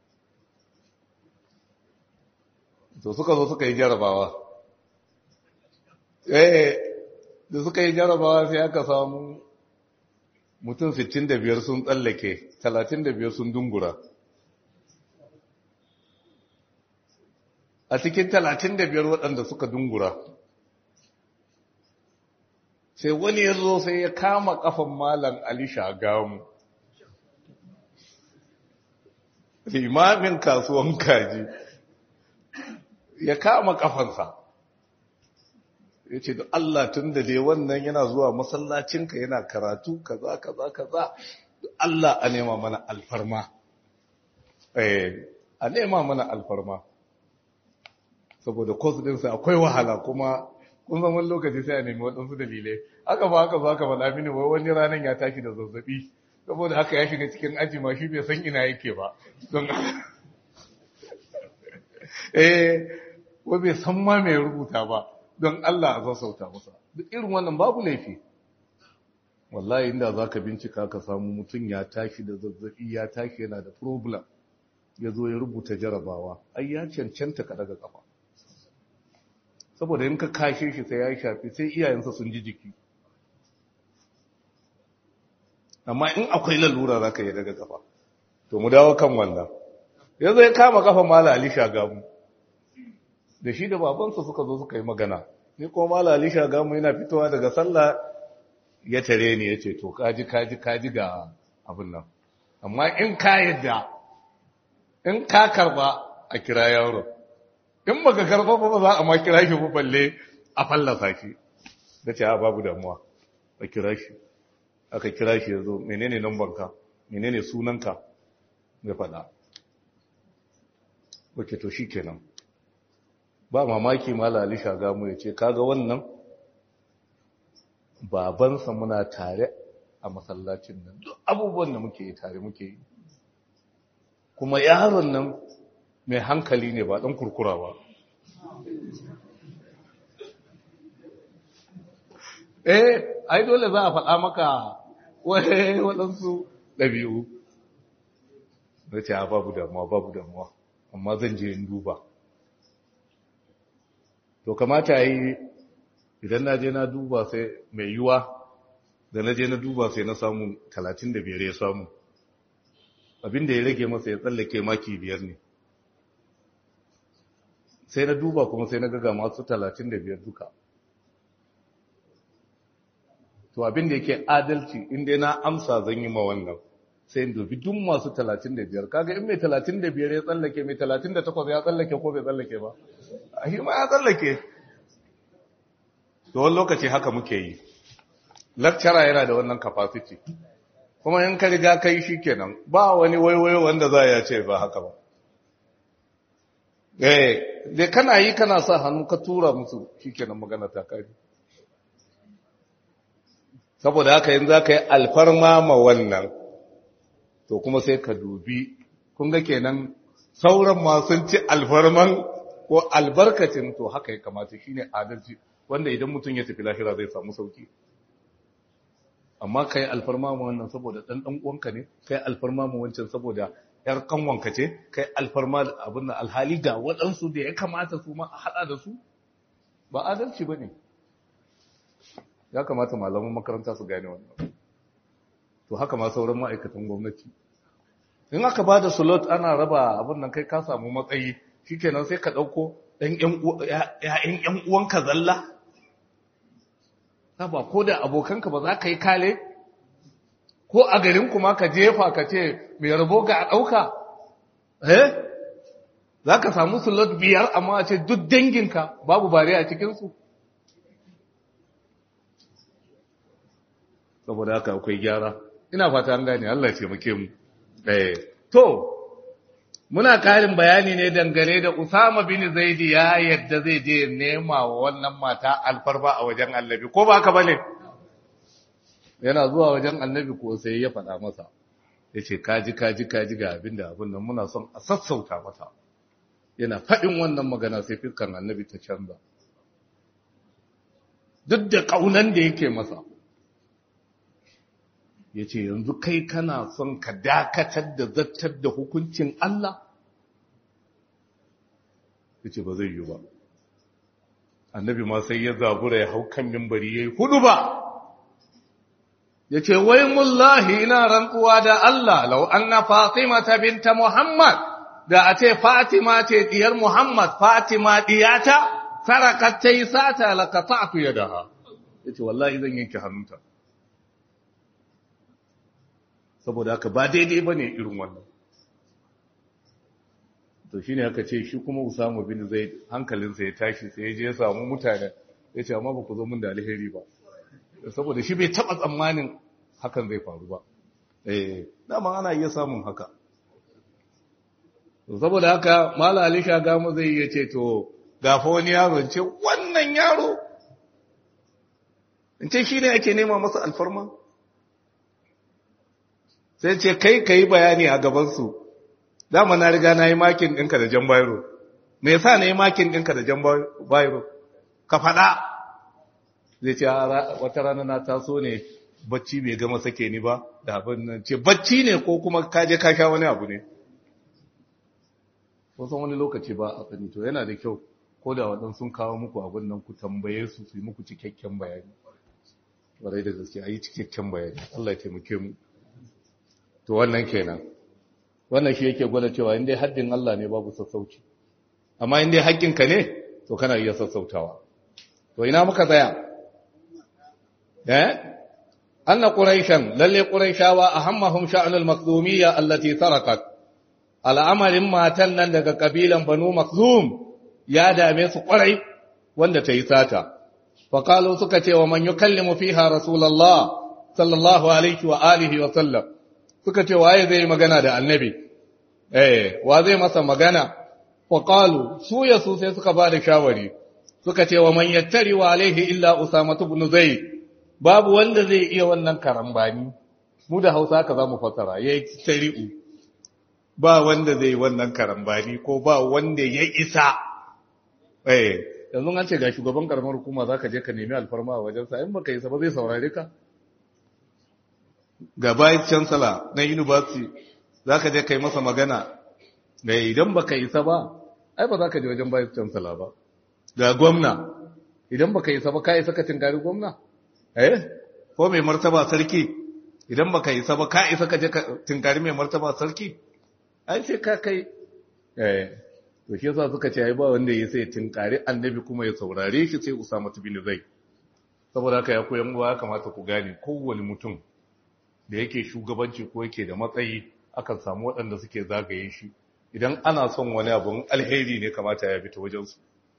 to suka zo suka yi jarabawa eh da suka yi jarabawa sai aka samu mutum sittin da biyar sun tsallake talatin da biyar sun dungura a cikin talatin da biyar waɗanda suka dungura sai wani ya zo sai ya kama ƙafan malam Ali Shagamu limamin kasuwan kaji ya kama ƙafansa ya ce da Allah tun da dai wannan yana zuwa masallacinka yana karatu kaza kaza kaza Allah a nema mana alfarma eh a nema mana alfarma saboda course ɗinsa akwai wahala kuma kun zama lokaci sai a nemi waɗansu dalilai aka ba aka zo aka faɗa mini wai wani ranar ya tashi da zazzaɓi saboda haka ya shiga cikin aji ma shi bai san ina yake ba don eh wai bai san ma mai rubuta ba don Allah a sassauta masa duk irin wannan babu laifi wallahi inda zaka bincika ka samu mutum ya tashi da zazzaɓi ya tashi yana da problem ya zo ya rubuta jarabawa ai ya cancanta ka daga kafa saboda in ka kashe shi sai ya shafi sai iyayensa sun ji jiki amma in akwai lalura za ka yi daga kafa to mu dawo kan wannan ya zai kama kafa mala Ali Shagamu da shi da babansa suka zo suka yi magana ni kuma mala Ali Shagamu yana fitowa daga sallah ya tare ni ya ce to kaji kaji kaji ga abin nan amma in ka yadda in ka karba a kira yaro in baka karba ba za a ma kira shi ba balle a fallasa shi da ce a babu damuwa a kira shi aka kira shi ya zo menene nambanka menene sunanka ya faɗa wake to shi kenan ba mamaki mala Ali Shagamu ya ce kaga wannan babansa muna tare a masallacin nan duk abubuwan da muke yi tare muke yi kuma yaron nan mai hankali ne ba ɗan kurkura ba eh ai dole za a faɗa maka waɗansu ɗabi'u da ce babu damuwa babu damuwa amma zan je in duba to kamata yi idan na je na duba sai mai yiwa da na je na duba sai na samu talatin da biyar ya samu abinda ya rage masa ya tsallake maki biyar ne sai na duba kuma sai na ga masu talatin da biyar duka to abinda yake adalci inda na amsa zan yi ma wannan sai in dubi duk masu talatin da biyar kaga in mai talatin da biyar ya tsallake mai talatin da takwas ya tsallake ko bai tsallake ba a shi ma ya tsallake to wani lokaci haka muke yi lecturer yana da wannan capacity kuma in ka riga kai shi kenan ba wani waiwayo wanda za ya ce ba haka ba eh dai kana yi kana sa hannu ka tura musu shikenan magana ta kai saboda haka yanzu za ka yi alfarma ma wannan to kuma sai ka dubi kun ga kenan sauran ma sun ci alfarman ko albarkacin to haka ya kamata shine adalci wanda idan mutum ya tafi lahira zai samu sauki amma kai alfarma ma wannan saboda dan dan uwanka ne kai alfarma ma wancan saboda yar kanwanka ce kai alfarma abin da alhali ga waɗansu da ya kamata su ma a haɗa da su ba adalci ba ne ya kamata malaman makaranta su gane wannan to haka ma sauran ma'aikatan gwamnati in aka ba da slot ana raba abin nan kai ka samu matsayi shikenan sai ka ɗauko ɗan ‘ya'yan ‘yan uwanka zalla ba ko da abokanka ba za ka yi kale ko a garin kuma ka jefa ka ce mai rabo ga a ɗauka eh za ka samu slot biyar amma a ce duk danginka babu bare a cikinsu saboda haka akwai gyara ina fata an gane Allah ce muke mu eh to muna karin bayani ne dangane da Usama bin Zaid ya yadda zai je nema wa wannan mata alfarba a wajen Annabi ko ba ka bane yana zuwa wajen Annabi ko sai ya faɗa masa yace kaji kaji kaji ga abinda abin nan muna son a sassauta mata yana faɗin wannan magana sai fiskan Annabi ta canza duk da kaunan da yake masa ya ce yanzu kai kana son ka dakatar da zartar da hukuncin Allah? Ya ce ba zai yi ba. Annabi ma sai ya zabura ya hau kan mimbari ya yi hudu ba. Ya ce, wai mullahi ina rantsuwa da Allah, lau an na Fatima ta binta Muhammad, da a ce Fatima ce diyar Muhammad, Fatima diyata, sarakat ta yi sata lakata ku ya daha. Ya ce, wallahi zan yanke hannunta. saboda haka ba daidai ba ne irin wannan to shi ne aka ce shi kuma Usama bin Zaid hankalinsa ya tashi sai ya je ya samu mutane ya ce amma ba ku zo mun da alheri ba saboda shi bai taɓa tsammanin hakan zai faru ba eh dama ana iya samun haka saboda haka Malam Ali Shagamu zai iya ce to gafa wani yaro ce wannan yaro in ce shi ne ake nema masa alfarma sai ce kai ka yi bayani a gabansu dama na riga na yi makin ɗinka da jan bayro me yasa na yi makin ɗinka da jan bayro ka faɗa zai ce wata rana na taso ne bacci bai gama sake ni ba da abin nan ce bacci ne ko kuma kaje ka sha wani abu ne wasan wani lokaci ba a sani to yana da kyau ko da waɗansu sun kawo muku abin nan ku tambaye su su yi muku cikakken bayani warai da gaske a yi cikakken bayani Allah ya taimake mu to wannan kenan wannan shi yake gwada cewa indai haddin Allah ne babu sassauci amma indai haƙƙinka ne to kana iya sassautawa to ina muka tsaya eh anna quraishan lalle quraishawa ahammahum sha'nul makhzumiyya allati sarakat al'amarin matan nan daga kabilan banu makhzum ya dame su ƙwarai wanda ta yi sata faqalu suka ce wa man yukallimu fiha rasulullah sallallahu alaihi wa alihi wa sallam suka ce waye zai yi magana da annabi eh wa zai masa magana faqalu su ya su sai suka ba da shawari suka ce wa man yattari wa alaihi illa usama ibn zaid babu wanda zai iya wannan karambani mu da Hausa ka zamu fasara yayi tari'u ba wanda zai yi wannan karambani ko ba wanda ya isa eh yanzu an ce ga shugaban karamar hukuma zaka je ka nemi alfarma a wajen sa in baka yi sa ba zai saurare ka ga vice chancellor na university za ka je kai masa magana da idan ba ka isa ba ai ba za ka je wajen vice chancellor ba ga gwamna idan ba ka isa ba ka isa ka tinkari gwamna eh ko mai martaba sarki idan ba ka isa ba ka isa ka je ka tinkari mai martaba sarki ai sai ka kai eh to shi yasa suka ce ai ba wanda ya sai tinkari annabi kuma ya saurare shi sai Usama bin Zaid saboda haka ya koyan uwa ya kamata ku gane kowane mutum da yake shugabanci ko yake da matsayi akan samu waɗanda suke zagaye shi idan ana son wani abun alheri ne kamata ya fita wajensu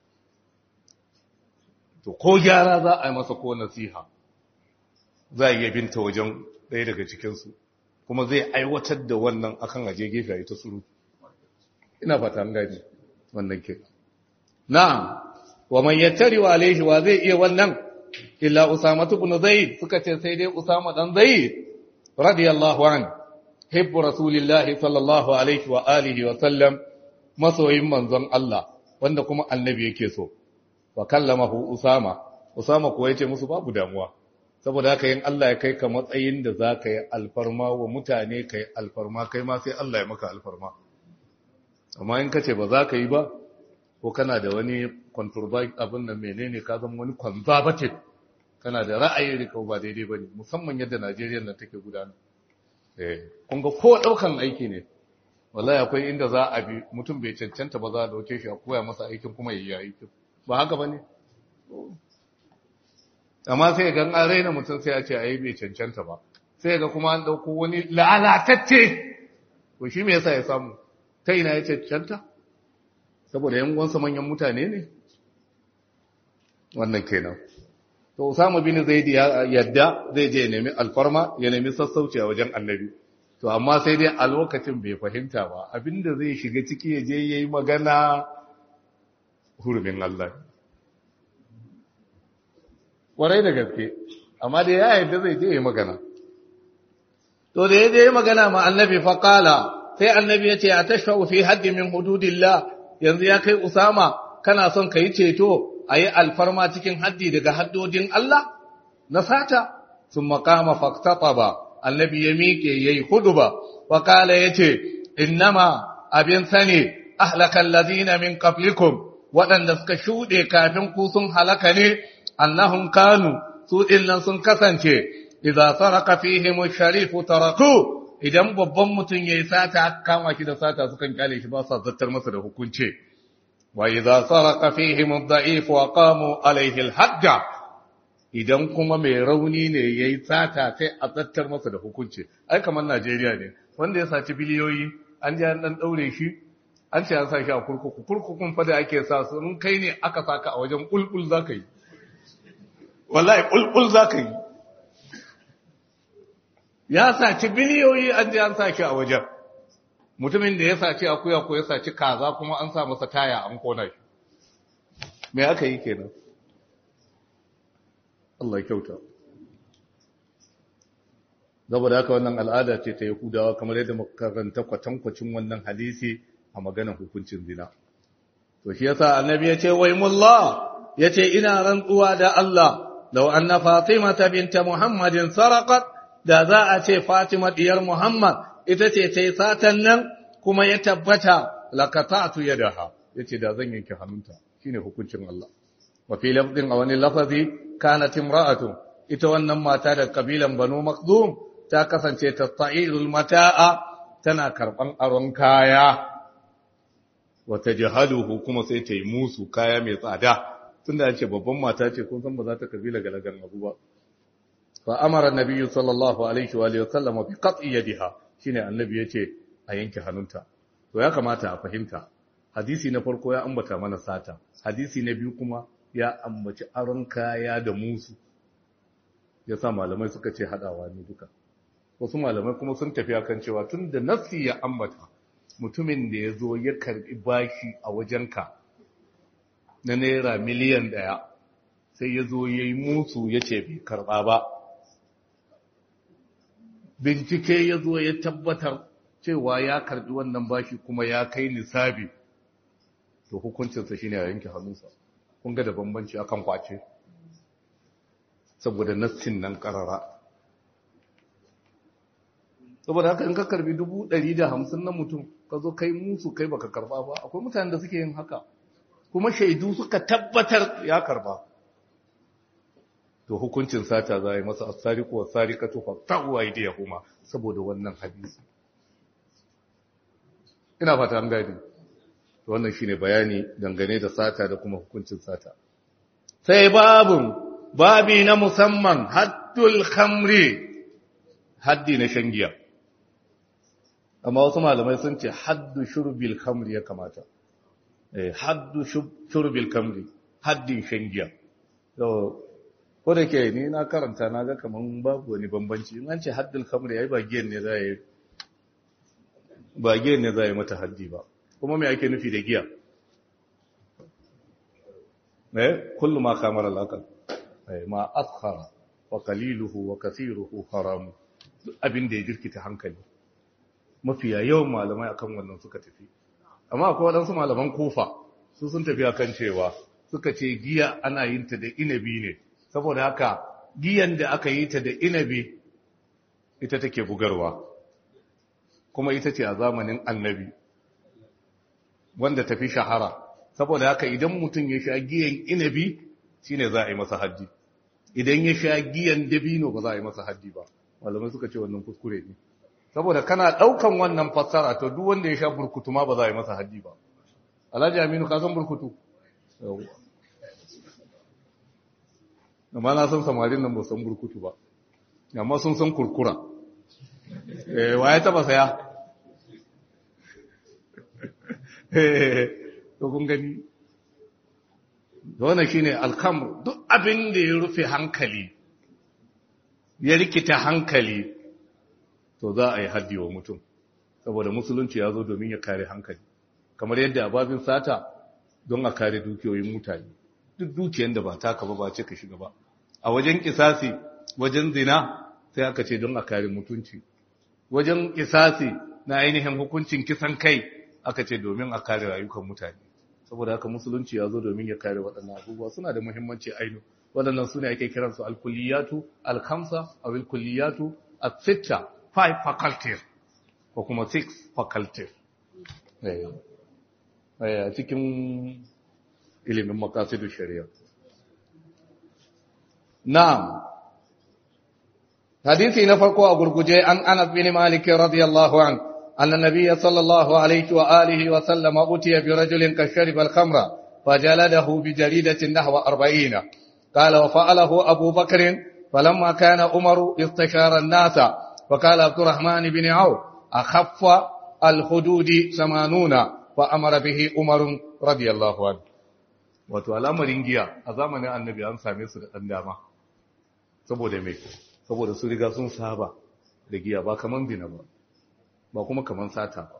to ko gyara za a yi masa ko nasiha za a iya binta wajen ɗaya daga cikinsu kuma zai aiwatar da wannan akan aje gefe a yi ta suru ina fata an gani wannan ke na'am wa man yattari wa alaihi wa zai iya wannan illa usama ibn zaid suka ce sai dai usama dan zaid radiyallahu an hibbu rasulillahi sallallahu alaihi wa alihi wa sallam masoyin manzon Allah wanda kuma annabi yake so wa kallamahu usama usama kuwa yace musu babu damuwa saboda haka yin Allah ya kai ka matsayin da za ka yi alfarma wa mutane ka yi alfarma kai ma sai Allah ya maka alfarma amma in ka ce ba za ka yi ba ko kana da wani controversial abin nan menene ka zama wani conservative kana da ra'ayin rikau ba daidai ba ne musamman yadda Najeriya nan take gudana eh kun ga ko daukan aiki ne wallahi akwai inda za a bi mutum bai cancanta ba za a dauke shi a koya masa aikin kuma yayi aikin ba haka bane amma sai ga an raina mutum sai a ce ai bai cancanta ba sai ga kuma an dauko wani lalatacce to shi me yasa ya samu ta ina ya cancanta saboda yan uwansa manyan mutane ne wannan kenan to Usama bin Zaid ya yadda zai je nemi alfarma ya nemi sassauci a wajen Annabi to amma sai dai a lokacin bai fahimta ba abinda zai shiga ciki ya je yayi magana hurumin Allah warai da gaske amma dai ya yadda zai je yayi magana to da ya je magana ma Annabi fa qala sai Annabi ya ce atashfa'u fi haddi min hududillah yanzu ya kai Usama kana son kai ceto a yi alfarma cikin haddi daga haddodin Allah na sata sun makama faktata ba annabi ya miƙe ya yi hudu ba wakala ya ce innama abin sani ahlakan lazina min qablikum waɗanda suka shuɗe kafin ku sun halaka ne annahum kanu su ɗinnan sun kasance idza saraka fihim sharifu taraku idan babban mutum yayi sata kama shi da sata sukan kyale shi ba sa zattar masa da hukunci وإذا سرق فيهم الضعيف وقاموا عليه الحج idan kuma mai rauni ne yayi sata sai a tsattar masa da hukunci ai kamar Najeriya ne wanda ya saci biliyoyi an ji an dan daure shi an ce an sa shi a kurkuku kurkukun fa da ake sa su in kai ne aka saka a wajen kulkul zaka yi wallahi kulkul zaka yi ya saci biliyoyi an ji an sa shi a wajen mutumin da ya saci akuya ko ya saci kaza kuma an sa masa taya an kona shi me aka yi kenan Allah ya kyauta saboda haka wannan al'ada ce ta Yahudawa kamar yadda muka karanta kwatankwacin wannan hadisi a maganar hukuncin zina to shi yasa annabi ya ce waymullah yace ina rantsuwa da Allah law anna fatima bint muhammadin sarqat da za a ce fatima diyar muhammad ita ce ta yi satan nan kuma ya tabbata lakata'tu yadaha yace da zan yanke hannunta shine hukuncin Allah wa fi lafdin a wani lafazi kanat imra'atu ita wannan mata da kabilan banu makhzum ta kasance tasta'ilul mata'a tana karban aron kaya wa tajhaluhu kuma sai ta yi musu kaya mai tsada tunda yace babban mata ce kun san ba za ta kabila galagan abu ba fa amara an-nabiy sallallahu alaihi wa sallam bi qat'i yadiha shine annabi yace a yanke hannunta to ya kamata a fahimta hadisi na farko ya ambata mana sata hadisi na biyu kuma ya ambaci aron kaya da musu yasa malamai suka ce hadawa ne duka wasu malamai kuma sun tafi akan cewa tunda nassi ya ambata mutumin da ya zo ya karbi bashi a wajenka na naira miliyan daya sai ya zo yayi musu yace bai karba ba bincike ya zo ya tabbatar cewa ya karbi wannan bashi kuma ya kai nisabi to hukuncinsa shine a yanke hannunsa kun ga da bambanci akan kwace saboda nassin nan karara saboda haka in ka karbi dubu ɗari da hamsin na mutum ka zo kai musu kai baka karba ba akwai mutanen da suke yin haka kuma shaidu suka tabbatar ya karba to hukuncin sata za a yi masa asariku wa sarikatu fa ta'u aydiyahuma saboda wannan hadisi ina fata an gani to wannan shine bayani dangane da sata da kuma hukuncin sata sai babun babi na musamman haddul khamri haddi na shangiya amma wasu malamai sun ce haddu shurbil khamri ya kamata eh haddu shurbil khamri haddin shangiya to ko da ke ni na karanta na ga kaman babu wani bambanci in an ce haddul khamri yayi ba giyan ne zai ba giyan ne zai mata haddi ba kuma me ake nufi da giya eh kullu ma khamara al-aqal eh ma askhara wa qaliluhu wa kathiruhu haram abin da ya jirkita hankali mafiya yawan malamai akan wannan suka tafi amma akwai wadansu malaman kufa su sun tafi akan cewa suka ce giya ana yin ta da inabi ne saboda haka giyan da aka yi ta da inabi ita take bugarwa kuma ita ce a zamanin annabi wanda tafi shahara saboda haka idan mutum ya sha giyan inabi shine za a yi masa haddi idan ya sha giyan dabino ba za a yi masa haddi ba malamai suka ce wannan kuskure ne saboda kana daukan wannan fassara to duk wanda ya sha burkutu ma ba za a yi masa haddi ba Alhaji Aminu ka san burkutu amma na san samarin nan ba san burkutu ba amma sun san kurkura eh waye taba saya eh to kun gani wannan shine alkamr duk abin da ya rufe hankali ya rikita hankali to za a yi haddi wa mutum saboda musulunci ya zo domin ya kare hankali kamar yadda ababin sata don a kare dukiyoyin mutane duk dukiyar da ba taka ba ba ce ka shiga ba a wajen kisasi wajen zina sai aka ce don a kare mutunci wajen kisasi na ainihin hukuncin kisan kai aka ce domin a kare rayukan mutane saboda haka musulunci ya zo domin ya kare waɗannan abubuwa suna da muhimmanci ainu waɗannan su ne ake kiransu alkulliyatu alkamsa a wilkulliyatu a sitta five faculties ko kuma six faculties a cikin ilimin makasidu shari'a na'am hadisi na farko a gurguje an Anas bin Malik radiyallahu an anna nabiyya sallallahu alaihi wa alihi wa sallama utiya bi rajulin kasharib al-khamra fajaladahu bi jaridatin nahwa arba'ina qala wa fa'alahu Abu Bakr falamma kana Umar istashara an-nasa وقال عبد الرحمن بن عوف أخف الحدود ثمانون فأمر به عمر رضي الله عنه wato al'amarin giya a zamanin annabi an same su da ɗan dama saboda mai saboda su riga sun saba da giya ba kaman bina ba ba kuma kaman sata ba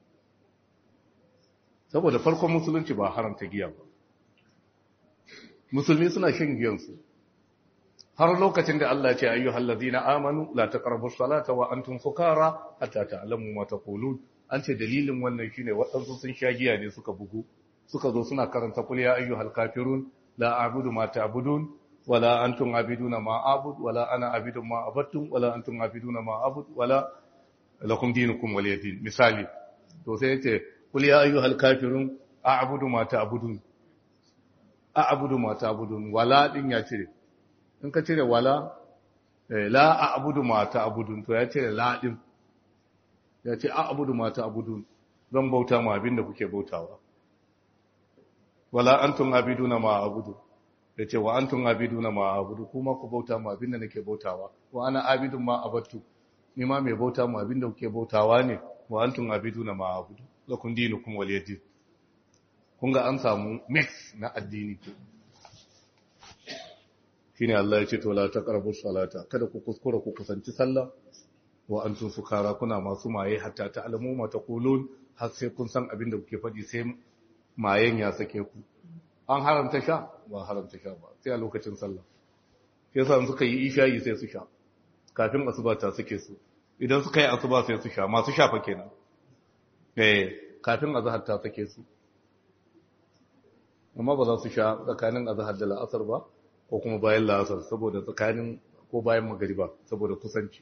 saboda farkon musulunci ba haramta giya ba musulmi suna shan giyansu har lokacin da Allah ce ayyuhal ladina amanu la taqrabus salata wa antum sukara hatta ta'lamu ma taqulun an ce dalilin wannan shine wadansu sun sha giya ne suka bugu suka zo suna karanta qul ya ayyuhal kafirun la a'budu ma ta'budun wala antum abiduna ma a'bud wala ana abidu ma abattum wala antum abiduna ma a'bud wala lakum dinukum waliyadin misali to sai yace qul ya ayyuhal kafirun a'budu ma ta'budun a'budu ma ta'budun wala din ya cire in ka cire wala la a'budu ma ta'budun to ya cire la din ya ce a'budu ma ta'budun zan bauta ma abinda kuke bautawa wala antum abiduna ma a'budu yace wa antum abiduna ma a'budu kuma ku bauta ma abinda nake bautawa wa ana abidun ma abattu ni ma mai bauta ma abinda kuke bautawa ne wa antum abiduna ma a'budu lakum dinukum waliyadin kun ga an samu mix na addini shine Allah ya ce to la taqrabu salata kada ku kuskura ku kusanci sallah wa antum sukara kuna masu maye hatta ta'lamu ma taqulun har sai kun san abin da kuke faɗi sai mayen ya sake ku an haramta sha ba haramta sha ba sai a lokacin sallah sai yasa suka yi isha'i sai su sha kafin asuba ta sake su idan suka yi asuba sai su sha masu shafa kenan eh kafin azhar ta sake su amma ba za su sha tsakanin azhar da la'asar ba ko kuma bayan la'asar saboda tsakanin ko bayan magariba saboda kusanci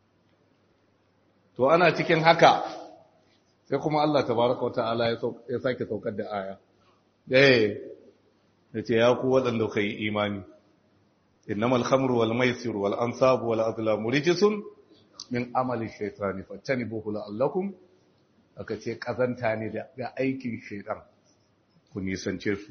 to ana cikin haka sai kuma Allah tabaraka wa ta'ala ya sake saukar da aya eh yace ya ku wadanda kai imani innamal khamru wal maisir wal ansab wal azlam rijsun min amali shaytani fatanibuhu la'allakum aka ce kazanta ne da aikin shaytan ku nisance su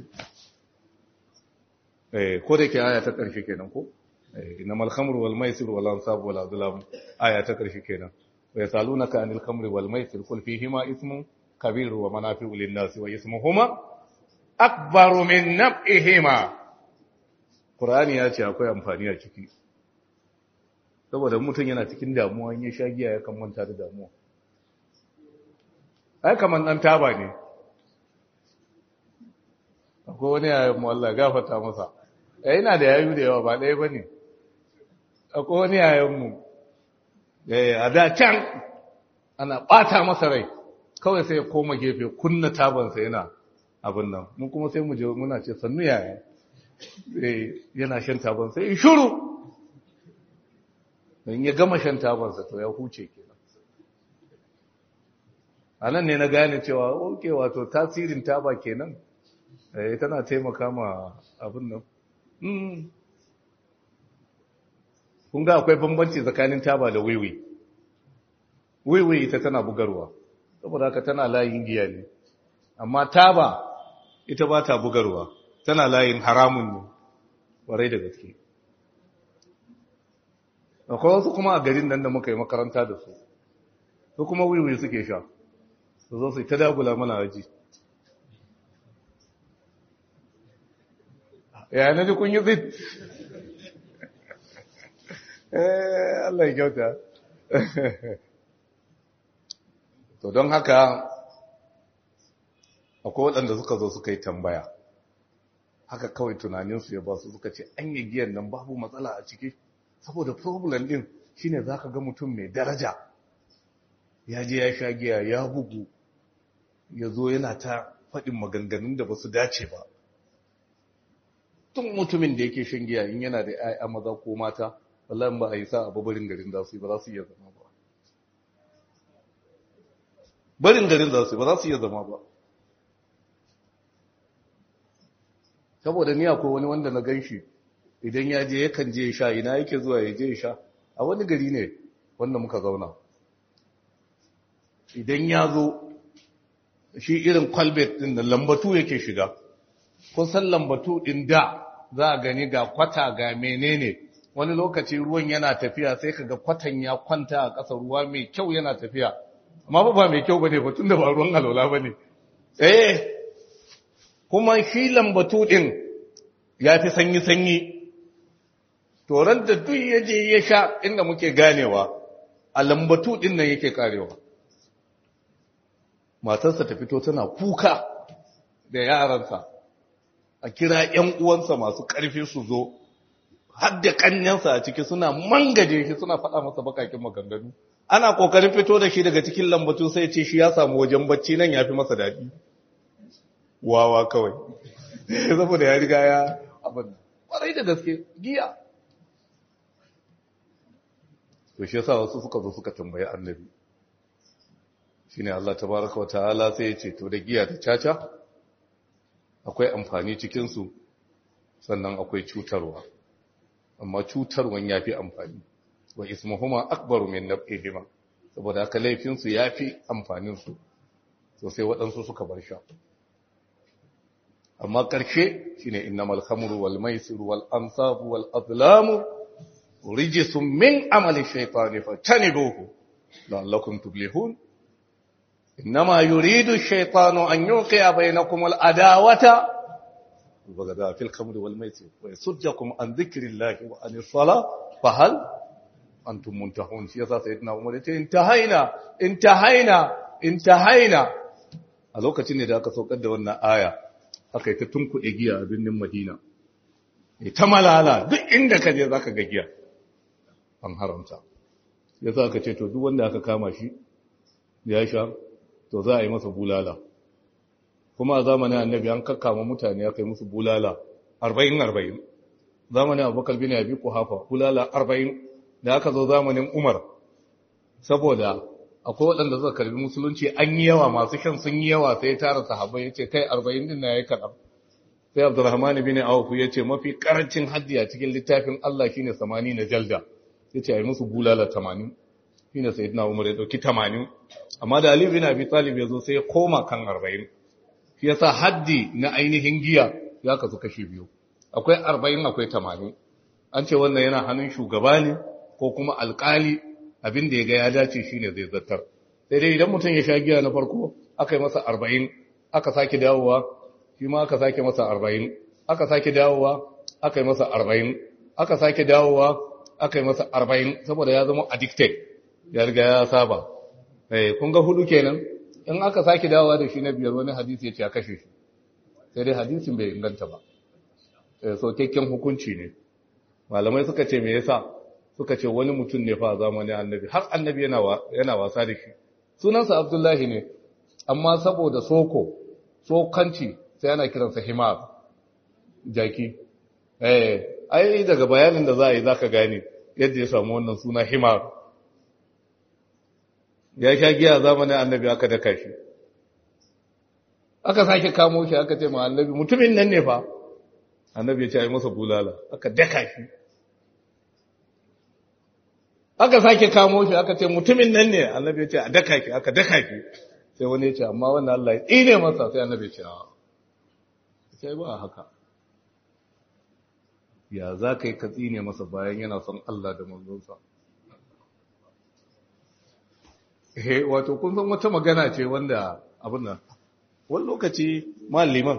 eh ko da ke aya ta karshe kenan ko eh innamal khamru wal maisir wal ansab wal azlam aya ta karshe kenan wa yasalunaka anil khamri wal maisir qul fihima ismun kabir wa manafi'u lin nas wa ismuhuma akbaru min naf'ihima qur'ani ya ce akwai amfani a ciki saboda mutum yana cikin damuwa in ya sha giya ya kan manta da damuwa ai kaman dan taba ne akwai wani yayin mu Allah gafarta masa eh ina da yayu da yawa ba ɗaya bane akwai wani yayin mu eh a da can ana bata masa rai kawai sai ya koma gefe kunna taban sa yana abin nan mun kuma sai mu je muna ce sannu yaya eh yana shan taban sai shiru don ya gama shan tabarsa to ya huce kenan. A nan ne na gane cewa oke wato tasirin taba kenan eh tana taimaka ma abin nan. Mm. Kun ga akwai bambanci tsakanin taba da wiwi. Wiwi ita tana bugarwa, saboda haka tana layin giya ne. Amma taba ita ba ta bugarwa, tana layin haramun ne, warai da gaske. Akwai wasu kuma a garin nan da muka yi makaranta da su, su kuma wiwi suke sha, su zo su ta dagula mana aji. Ya na ji kun yi zit? Eh, Allah ya kyauta. To don haka, akwai waɗanda suka zo suka yi tambaya, haka kawai tunaninsu ya ba su suka ce, an yi giyan nan babu matsala a ciki, saboda problem ɗin shi ne za ka ga mutum mai daraja, ya je ya sha giya ya bugu, ya zo yana ta faɗin maganganun da ba su dace ba. Tun mutumin da yake shan giya in yana da ‘ya'ya maza ko mata, wallahi ba a yi sa a babarin garin za su yi ba za su iya zama ba. Barin garin za su yi ba za su iya zama ba. Saboda ni akwai wani wanda na gan shi, idan ya je yakan je ya sha, ina yake zuwa ya je ya sha, a wani gari ne wanda muka zauna. Idan ya zo, shi irin kwalbet ɗin da lambatu yake shiga, kun san lambatu ɗin da za a gani ga kwata ga menene, wani lokaci ruwan yana tafiya sai ka ga kwatan ya kwanta a ƙasa ruwa mai kyau yana tafiya, amma ba ba mai kyau ba ne ba tun da ba ruwan alola ba ne. Eh, kuma shi lambatu ɗin ya fi sanyi-sanyi, toron da duk ya je ya sha inda muke ganewa, a lambatu ɗin nan yake karewa. Matarsa ta fito tana kuka da yaransa, a kira ‘yan uwansa masu ƙarfi su zo, har da ƙannensa a ciki suna mangaje shi suna faɗa masa bakakin maganganu. Ana ƙoƙarin fito da shi daga cikin lambatu sai ce shi ya samu wajen bacci nan ya fi masa daɗi. Wawa kawai, saboda ya riga ya abin ƙwarai da gaske giya. To shi yasa wasu suka zo suka tambayi annabi. Shi ne Allah tabaraka wa ta'ala sai ya ce, to da giya da caca, akwai amfani cikinsu, sannan akwai cutarwa. Amma cutarwan ya fi amfani. Wa ismuhuma akbaru min naf'ihima, saboda haka laifinsu ya fi amfaninsu, to sai waɗansu suka bar sha. Amma ƙarshe shi ne innamal khamru wal maisir wal ansabu wal azlamu rijisun min amali shaitani fatanibuhu la'allakum tuflihun. إنما يريد الشيطان أن يوقع بينكم العداوة والبغضاء في الخمر والميسر ويصدكم عن ذكر الله وعن الصلاة فهل أنتم منتهون. في سيدنا عمر انتهينا انتهينا انتهينا a lokacin da aka saukar da wannan aya aka yi ta tunkuɗe giya a birnin Madina, ta malala duk inda ka je zaka ga giya an haramta. Yasa aka ce to duk wanda aka kama shi ya sha to za a yi masa bulala. Kuma a zamanin annabi an kakkama mutane aka yi musu bulala arba'in arba'in. Zamanin Abubakar bin Abi Quhafa bulala arba'in. Da aka zo zamanin Umar, saboda akwai waɗanda suka karbi musulunci an yi yawa, masu shan sun yi yawa, sai ya tara sahabbai ya ce kai arba'in din na yayi kaɗan. Sai Abdurrahman bin Auf ya ce mafi karancin haddi a cikin littafin Allah shine samani na jalda, ya ce a yi musu bulala tamanin. Shine sayyidina Umar ya dauki tamanin, amma da Ali bin Abi Talib ya zo sai ya koma kan arba'in. Shi yasa haddi na ainihin giya ya kasu kashi biyu, akwai arba'in akwai tamanin. An ce wannan yana hannun shugaba ne ko kuma alkali, abin da ya ga ya dace shine zai zartar. Sai dai idan mutum ya sha giya na farko aka yi masa arba'in, aka sake dawowa shi ma aka sake masa arba'in, aka sake dawowa aka yi masa arba'in, aka sake dawowa aka yi masa arba'in, saboda ya zama addicted, ya riga ya saba. Eh, kun ga hudu kenan. In aka sake dawowa da shi na biyar, wani hadisi ya ce a kashe shi, sai dai hadisin bai inganta ba. Eh, so kekken hukunci ne. Malamai suka ce me yasa? Suka ce wani mutum ne fa a zamanin annabi, har annabi yana yana wasa da shi. Sunansa Abdullahi ne, amma saboda soko, sokanci sai ana kiransa himar, jaki. Eh, ai daga bayanin da za a yi zaka gane. yadda ya samu wannan suna himar ya sha giya zamanin annabi aka daka shi aka sake kamo shi aka ce ma annabi mutumin nan ne fa annabi ya ce ai masa bulala aka daka shi aka sake kamo shi aka ce mutumin nan ne annabi ya ce a daka shi aka daka shi sai wani ya ce amma wannan Allah ya tsine masa sai annabi ya ce a sai ba haka ya za ka yi ka tsine masa bayan yana son Allah da manzonsa eh wato kun san wata magana ce wanda abin nan wani lokaci malliman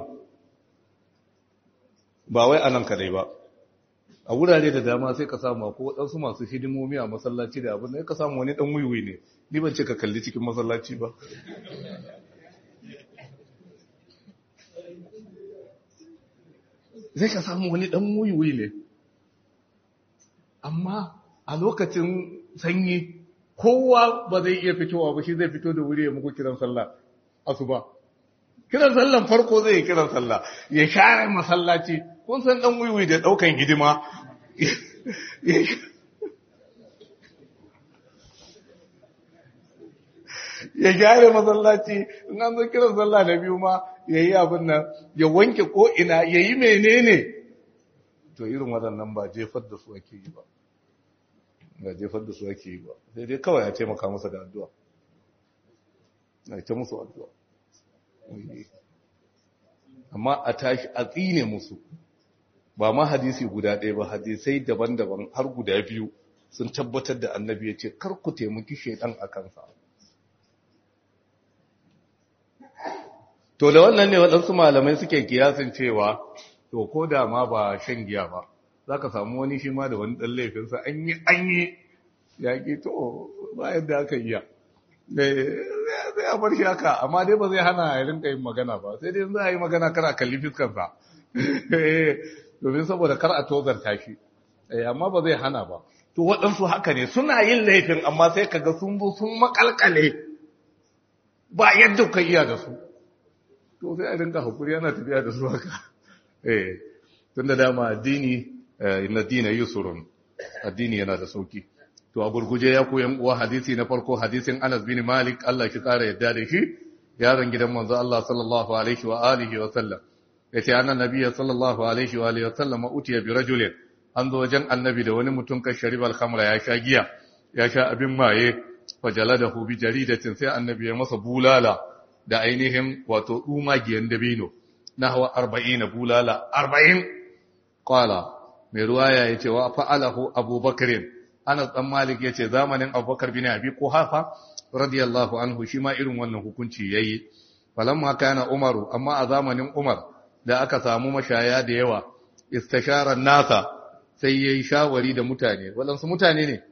ba wai anan kadai ba a wurare da dama sai ka samu ko waɗansu masu hidimomi a masallaci da abin da ka samu wani ɗan wuiwui ne ni ban ce ka kalli cikin masallaci ba zai ka samu wani ɗan wuiwui ne amma a lokacin sanyi kowa ba zai iya fitowa ba shi zai fito da wuri ya muku kiran sallah asuba kiran sallan farko zai yi kiran sallah ya share masallaci kun san dan wiwi da daukan hidima ya share masallaci in an zo kiran sallah da biyu ma yayi abin nan ya wanke ko ina yayi menene to irin waɗannan ba jefar da su ake yi ba ba jefar da su ake yi ba sai dai kawai a taimaka masa da addu'a na ita musu addu'a amma a tashi a tsine musu ba ma hadisi guda ɗaya ba hadisai daban-daban har guda biyu sun tabbatar da annabi ya ce kar ku taimaki shaidan a kansa to da wannan ne waɗansu malamai suke kiyasin cewa to ko da ma ba shan giya ba za ka samu wani shi ma da wani ɗan laifinsa an yi an yi yaƙi to ba yadda aka iya zai a bar shi haka amma dai ba zai hana ya rinka yin magana ba sai dai za a yi magana kar a kalli fiskarsa domin saboda kar a tozarta shi amma ba zai hana ba to waɗansu haka ne suna yin laifin amma sai kaga sun zo sun makalkale ba yadda ka iya da su to sai a rinka hakuri yana tafiya da su haka eh tunda dama addini inna dina yusrun addini yana da sauki to a gurguje ya koyan uwa hadisi na farko hadisin Anas bin Malik Allah shi kara yadda da shi yaron gidan manzo Allah sallallahu alaihi wa alihi wa sallam yace annan nabiyyi sallallahu alaihi wa alihi wa sallam utiya bi rajulin an zo wajen annabi da wani mutum kan sharibal khamra ya sha giya ya sha abin maye fajaladahu bi jaridatin sai annabi ya masa bulala da ainihin wato dumagiyan dabino nahwa arba'in bulala arba'in qala mai ruwaya yace wa fa'alahu abubakar Anas dan Malik yace zamanin Abubakar bin Abi Quhafa radiyallahu anhu shi ma irin wannan hukunci yayi falamma kana Umaru amma a zamanin Umar da aka samu mashaya da yawa istashara nasa sai yayi shawari da mutane wadansu mutane ne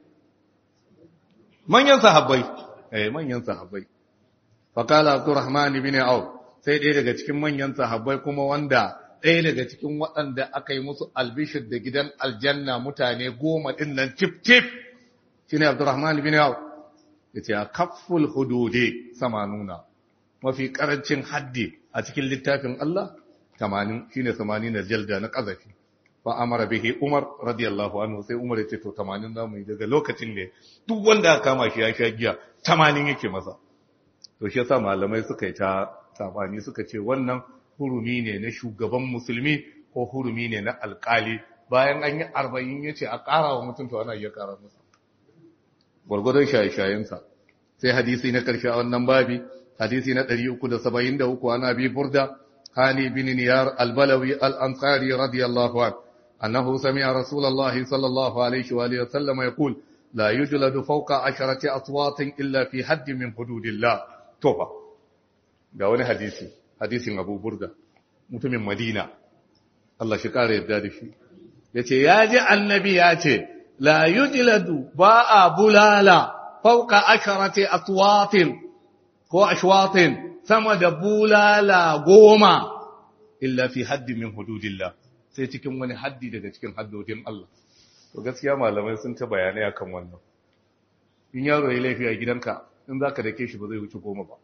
manyan sahabbai eh manyan sahabbai faqala Abdurrahman ibn Auf sai ɗaya daga cikin manyan sahabbai kuma wanda ɗaya daga cikin waɗanda aka yi musu albishir da gidan aljanna mutane goma ɗin nan tif-tif shi ne Abdurrahman bin Auf ya ce a kaful hudode samanuna mafi ƙarancin haddi a cikin littafin Allah tamanin shi ne samani na jalda na ƙazafi ba amara bihi Umar radiyallahu anhu sai Umar ya ce to tamanin za mu yi daga lokacin ne duk wanda aka kama shi ya sha giya tamanin yake masa to shi yasa malamai suka yi ta sabani suka ce wannan hurumi ne na shugaban musulmi ko hurumi ne na alkali bayan an yi arba'in ya ce a ƙara wa mutum to ana iya ƙara masa gwargwadon shaye-shayensa sai hadisi na ƙarshe a wannan babi hadisi na ɗari uku da saba'in da uku ana bi burda hani bin niyar albalawi al'ansari radiyallahu an annahu sami'a rasulallahi sallallahu alaihi wa alihi wasallam yaqul la yujladu fawqa asharati aswatin illa fi haddin min hududillah tofa ga wani hadisi hadisin Abu Burda mutumin Madina Allah shi kare yadda da shi yace ya ji annabi ya ce la yujladu ba a bulala fawqa asharati atwatin ko ashwatin sama da bulala goma illa fi haddi min hududillah sai cikin wani haddi daga cikin haddodin Allah to gaskiya malamai sun ta bayanai akan wannan in yaro ya laifi a gidanka in zaka dake shi ba zai wuce goma ba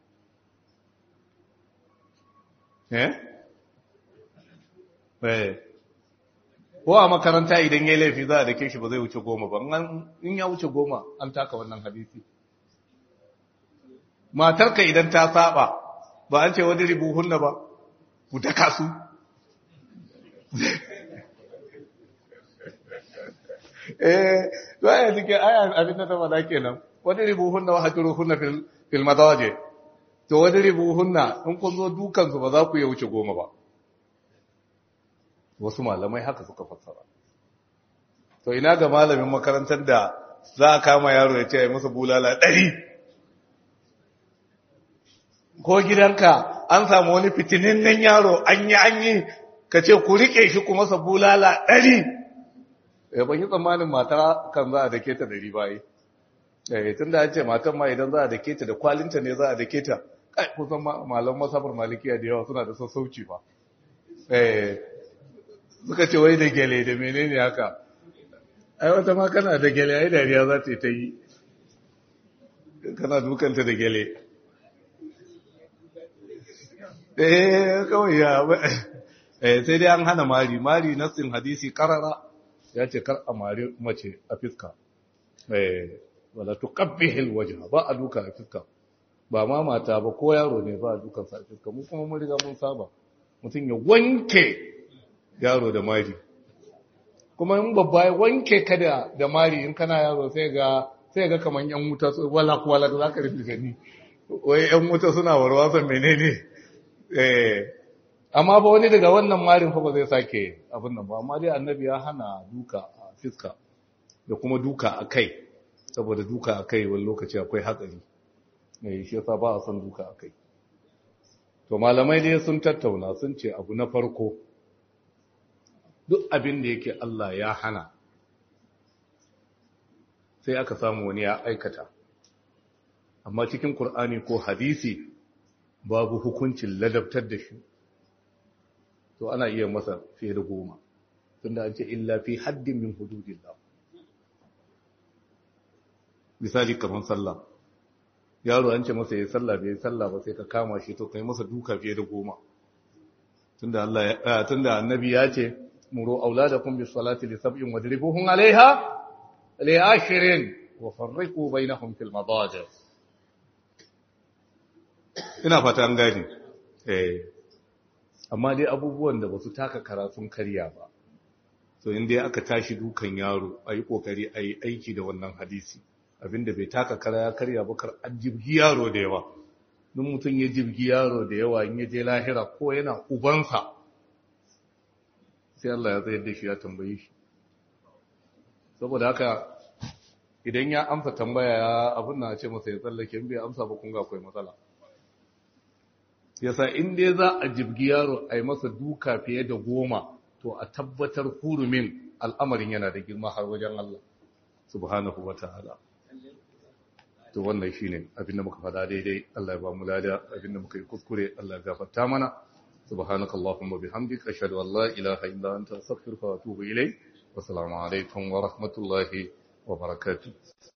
eh eh ko a makaranta idan ya laifi za a dake shi ba zai wuce goma ba in ya wuce goma an taka wannan hadisi matarka idan ta saba ba an ce wani ribuhunna ba ku daka su eh zai dike aya abin da ta faɗa kenan wani ribuhunna wa hajruhunna fil fil madaje to wani ribuhunna in kun zo dukan su ba za ku ya wuce goma ba wasu malamai haka suka fassara to ina ga malamin makarantar da za a kama yaro ya ce ya masa bulala ɗari ko gidanka an samu wani fitinannen yaro an yi an yi ka ce ku riƙe shi kuma sa bulala ɗari ya ban yi tsammanin mata kan za a dake ta ɗari bayi tun da an ce matan ma idan za a dake ta da kwalinta ne za a dake ta kai kusan malam masabar malikiya da yawa suna da sassauci ba suka ce wai da gele da menene haka ai wata ma kana da gele ai dariya za ta yi kana dukanta da gele eh kawai ya eh sai dai an hana mari mari nassin hadisi karara ya ce kar a mari mace a fiska eh wala tuqabbihil wajha ba a duka a fiska ba ma mata ba ko yaro ne ba a dukan sa a fiska mu kuma mun riga mun saba mutum ya wanke yaro da mari kuma in babba ya wanke ka da da mari in kana yaro sai ga sai ga kaman yan wuta wala wala za ka rufe gani wai yan wuta suna warwasan menene eh amma ba wani daga wannan marin fa ba zai sake abin nan ba amma dai annabi ya hana duka a fiska da kuma duka a kai saboda duka a kai wani lokaci akwai hatsari eh shi yasa ba a son duka a kai to malamai dai sun tattauna sun ce abu na farko duk abin da yake Allah ya hana sai aka samu wani ya aikata amma cikin Qur'ani ko hadisi babu hukuncin ladabtar da shi to ana iya masa fiye da goma tunda an ce illa fi haddin min hududillah misali kamar sallah yaro an ce masa yayi sallah bai sallah ba sai ka kama shi to kai masa duka fiye da goma tunda Allah ya tunda annabi ya ce muru auladakum bis salati li sab'in wadribuhum alaiha li ashrin wa farriqu bainahum fil madaji ina fata an gani eh amma dai abubuwan da basu taka karatun karya ba so inda aka tashi dukan yaro ayi kokari ayi aiki da wannan hadisi abinda bai taka kara ya karya ba kar ajibgi yaro da yawa duk mutun ya jibgi yaro da yawa in ya je lahira ko yana ubansa sai Allah ya tsayar da shi ya tambaye shi saboda haka idan ya amsa tambaya ya abin na ce masa ya tsallake in bai amsa ba kun ga akwai matsala yasa in dai za a jibgi yaro a yi masa duka fiye da goma to a tabbatar hurumin al'amarin yana da girma har wajen Allah subhanahu wa ta'ala to wannan shine abin da muka faɗa daidai Allah ya ba mu lada abin da muka yi kuskure Allah ya gafarta mana subhanakallahumma bihamdika ashhadu an la ilaha illa anta astaghfiruka wa atubu ilayk wa assalamu alaikum wa rahmatullahi wa barakatuh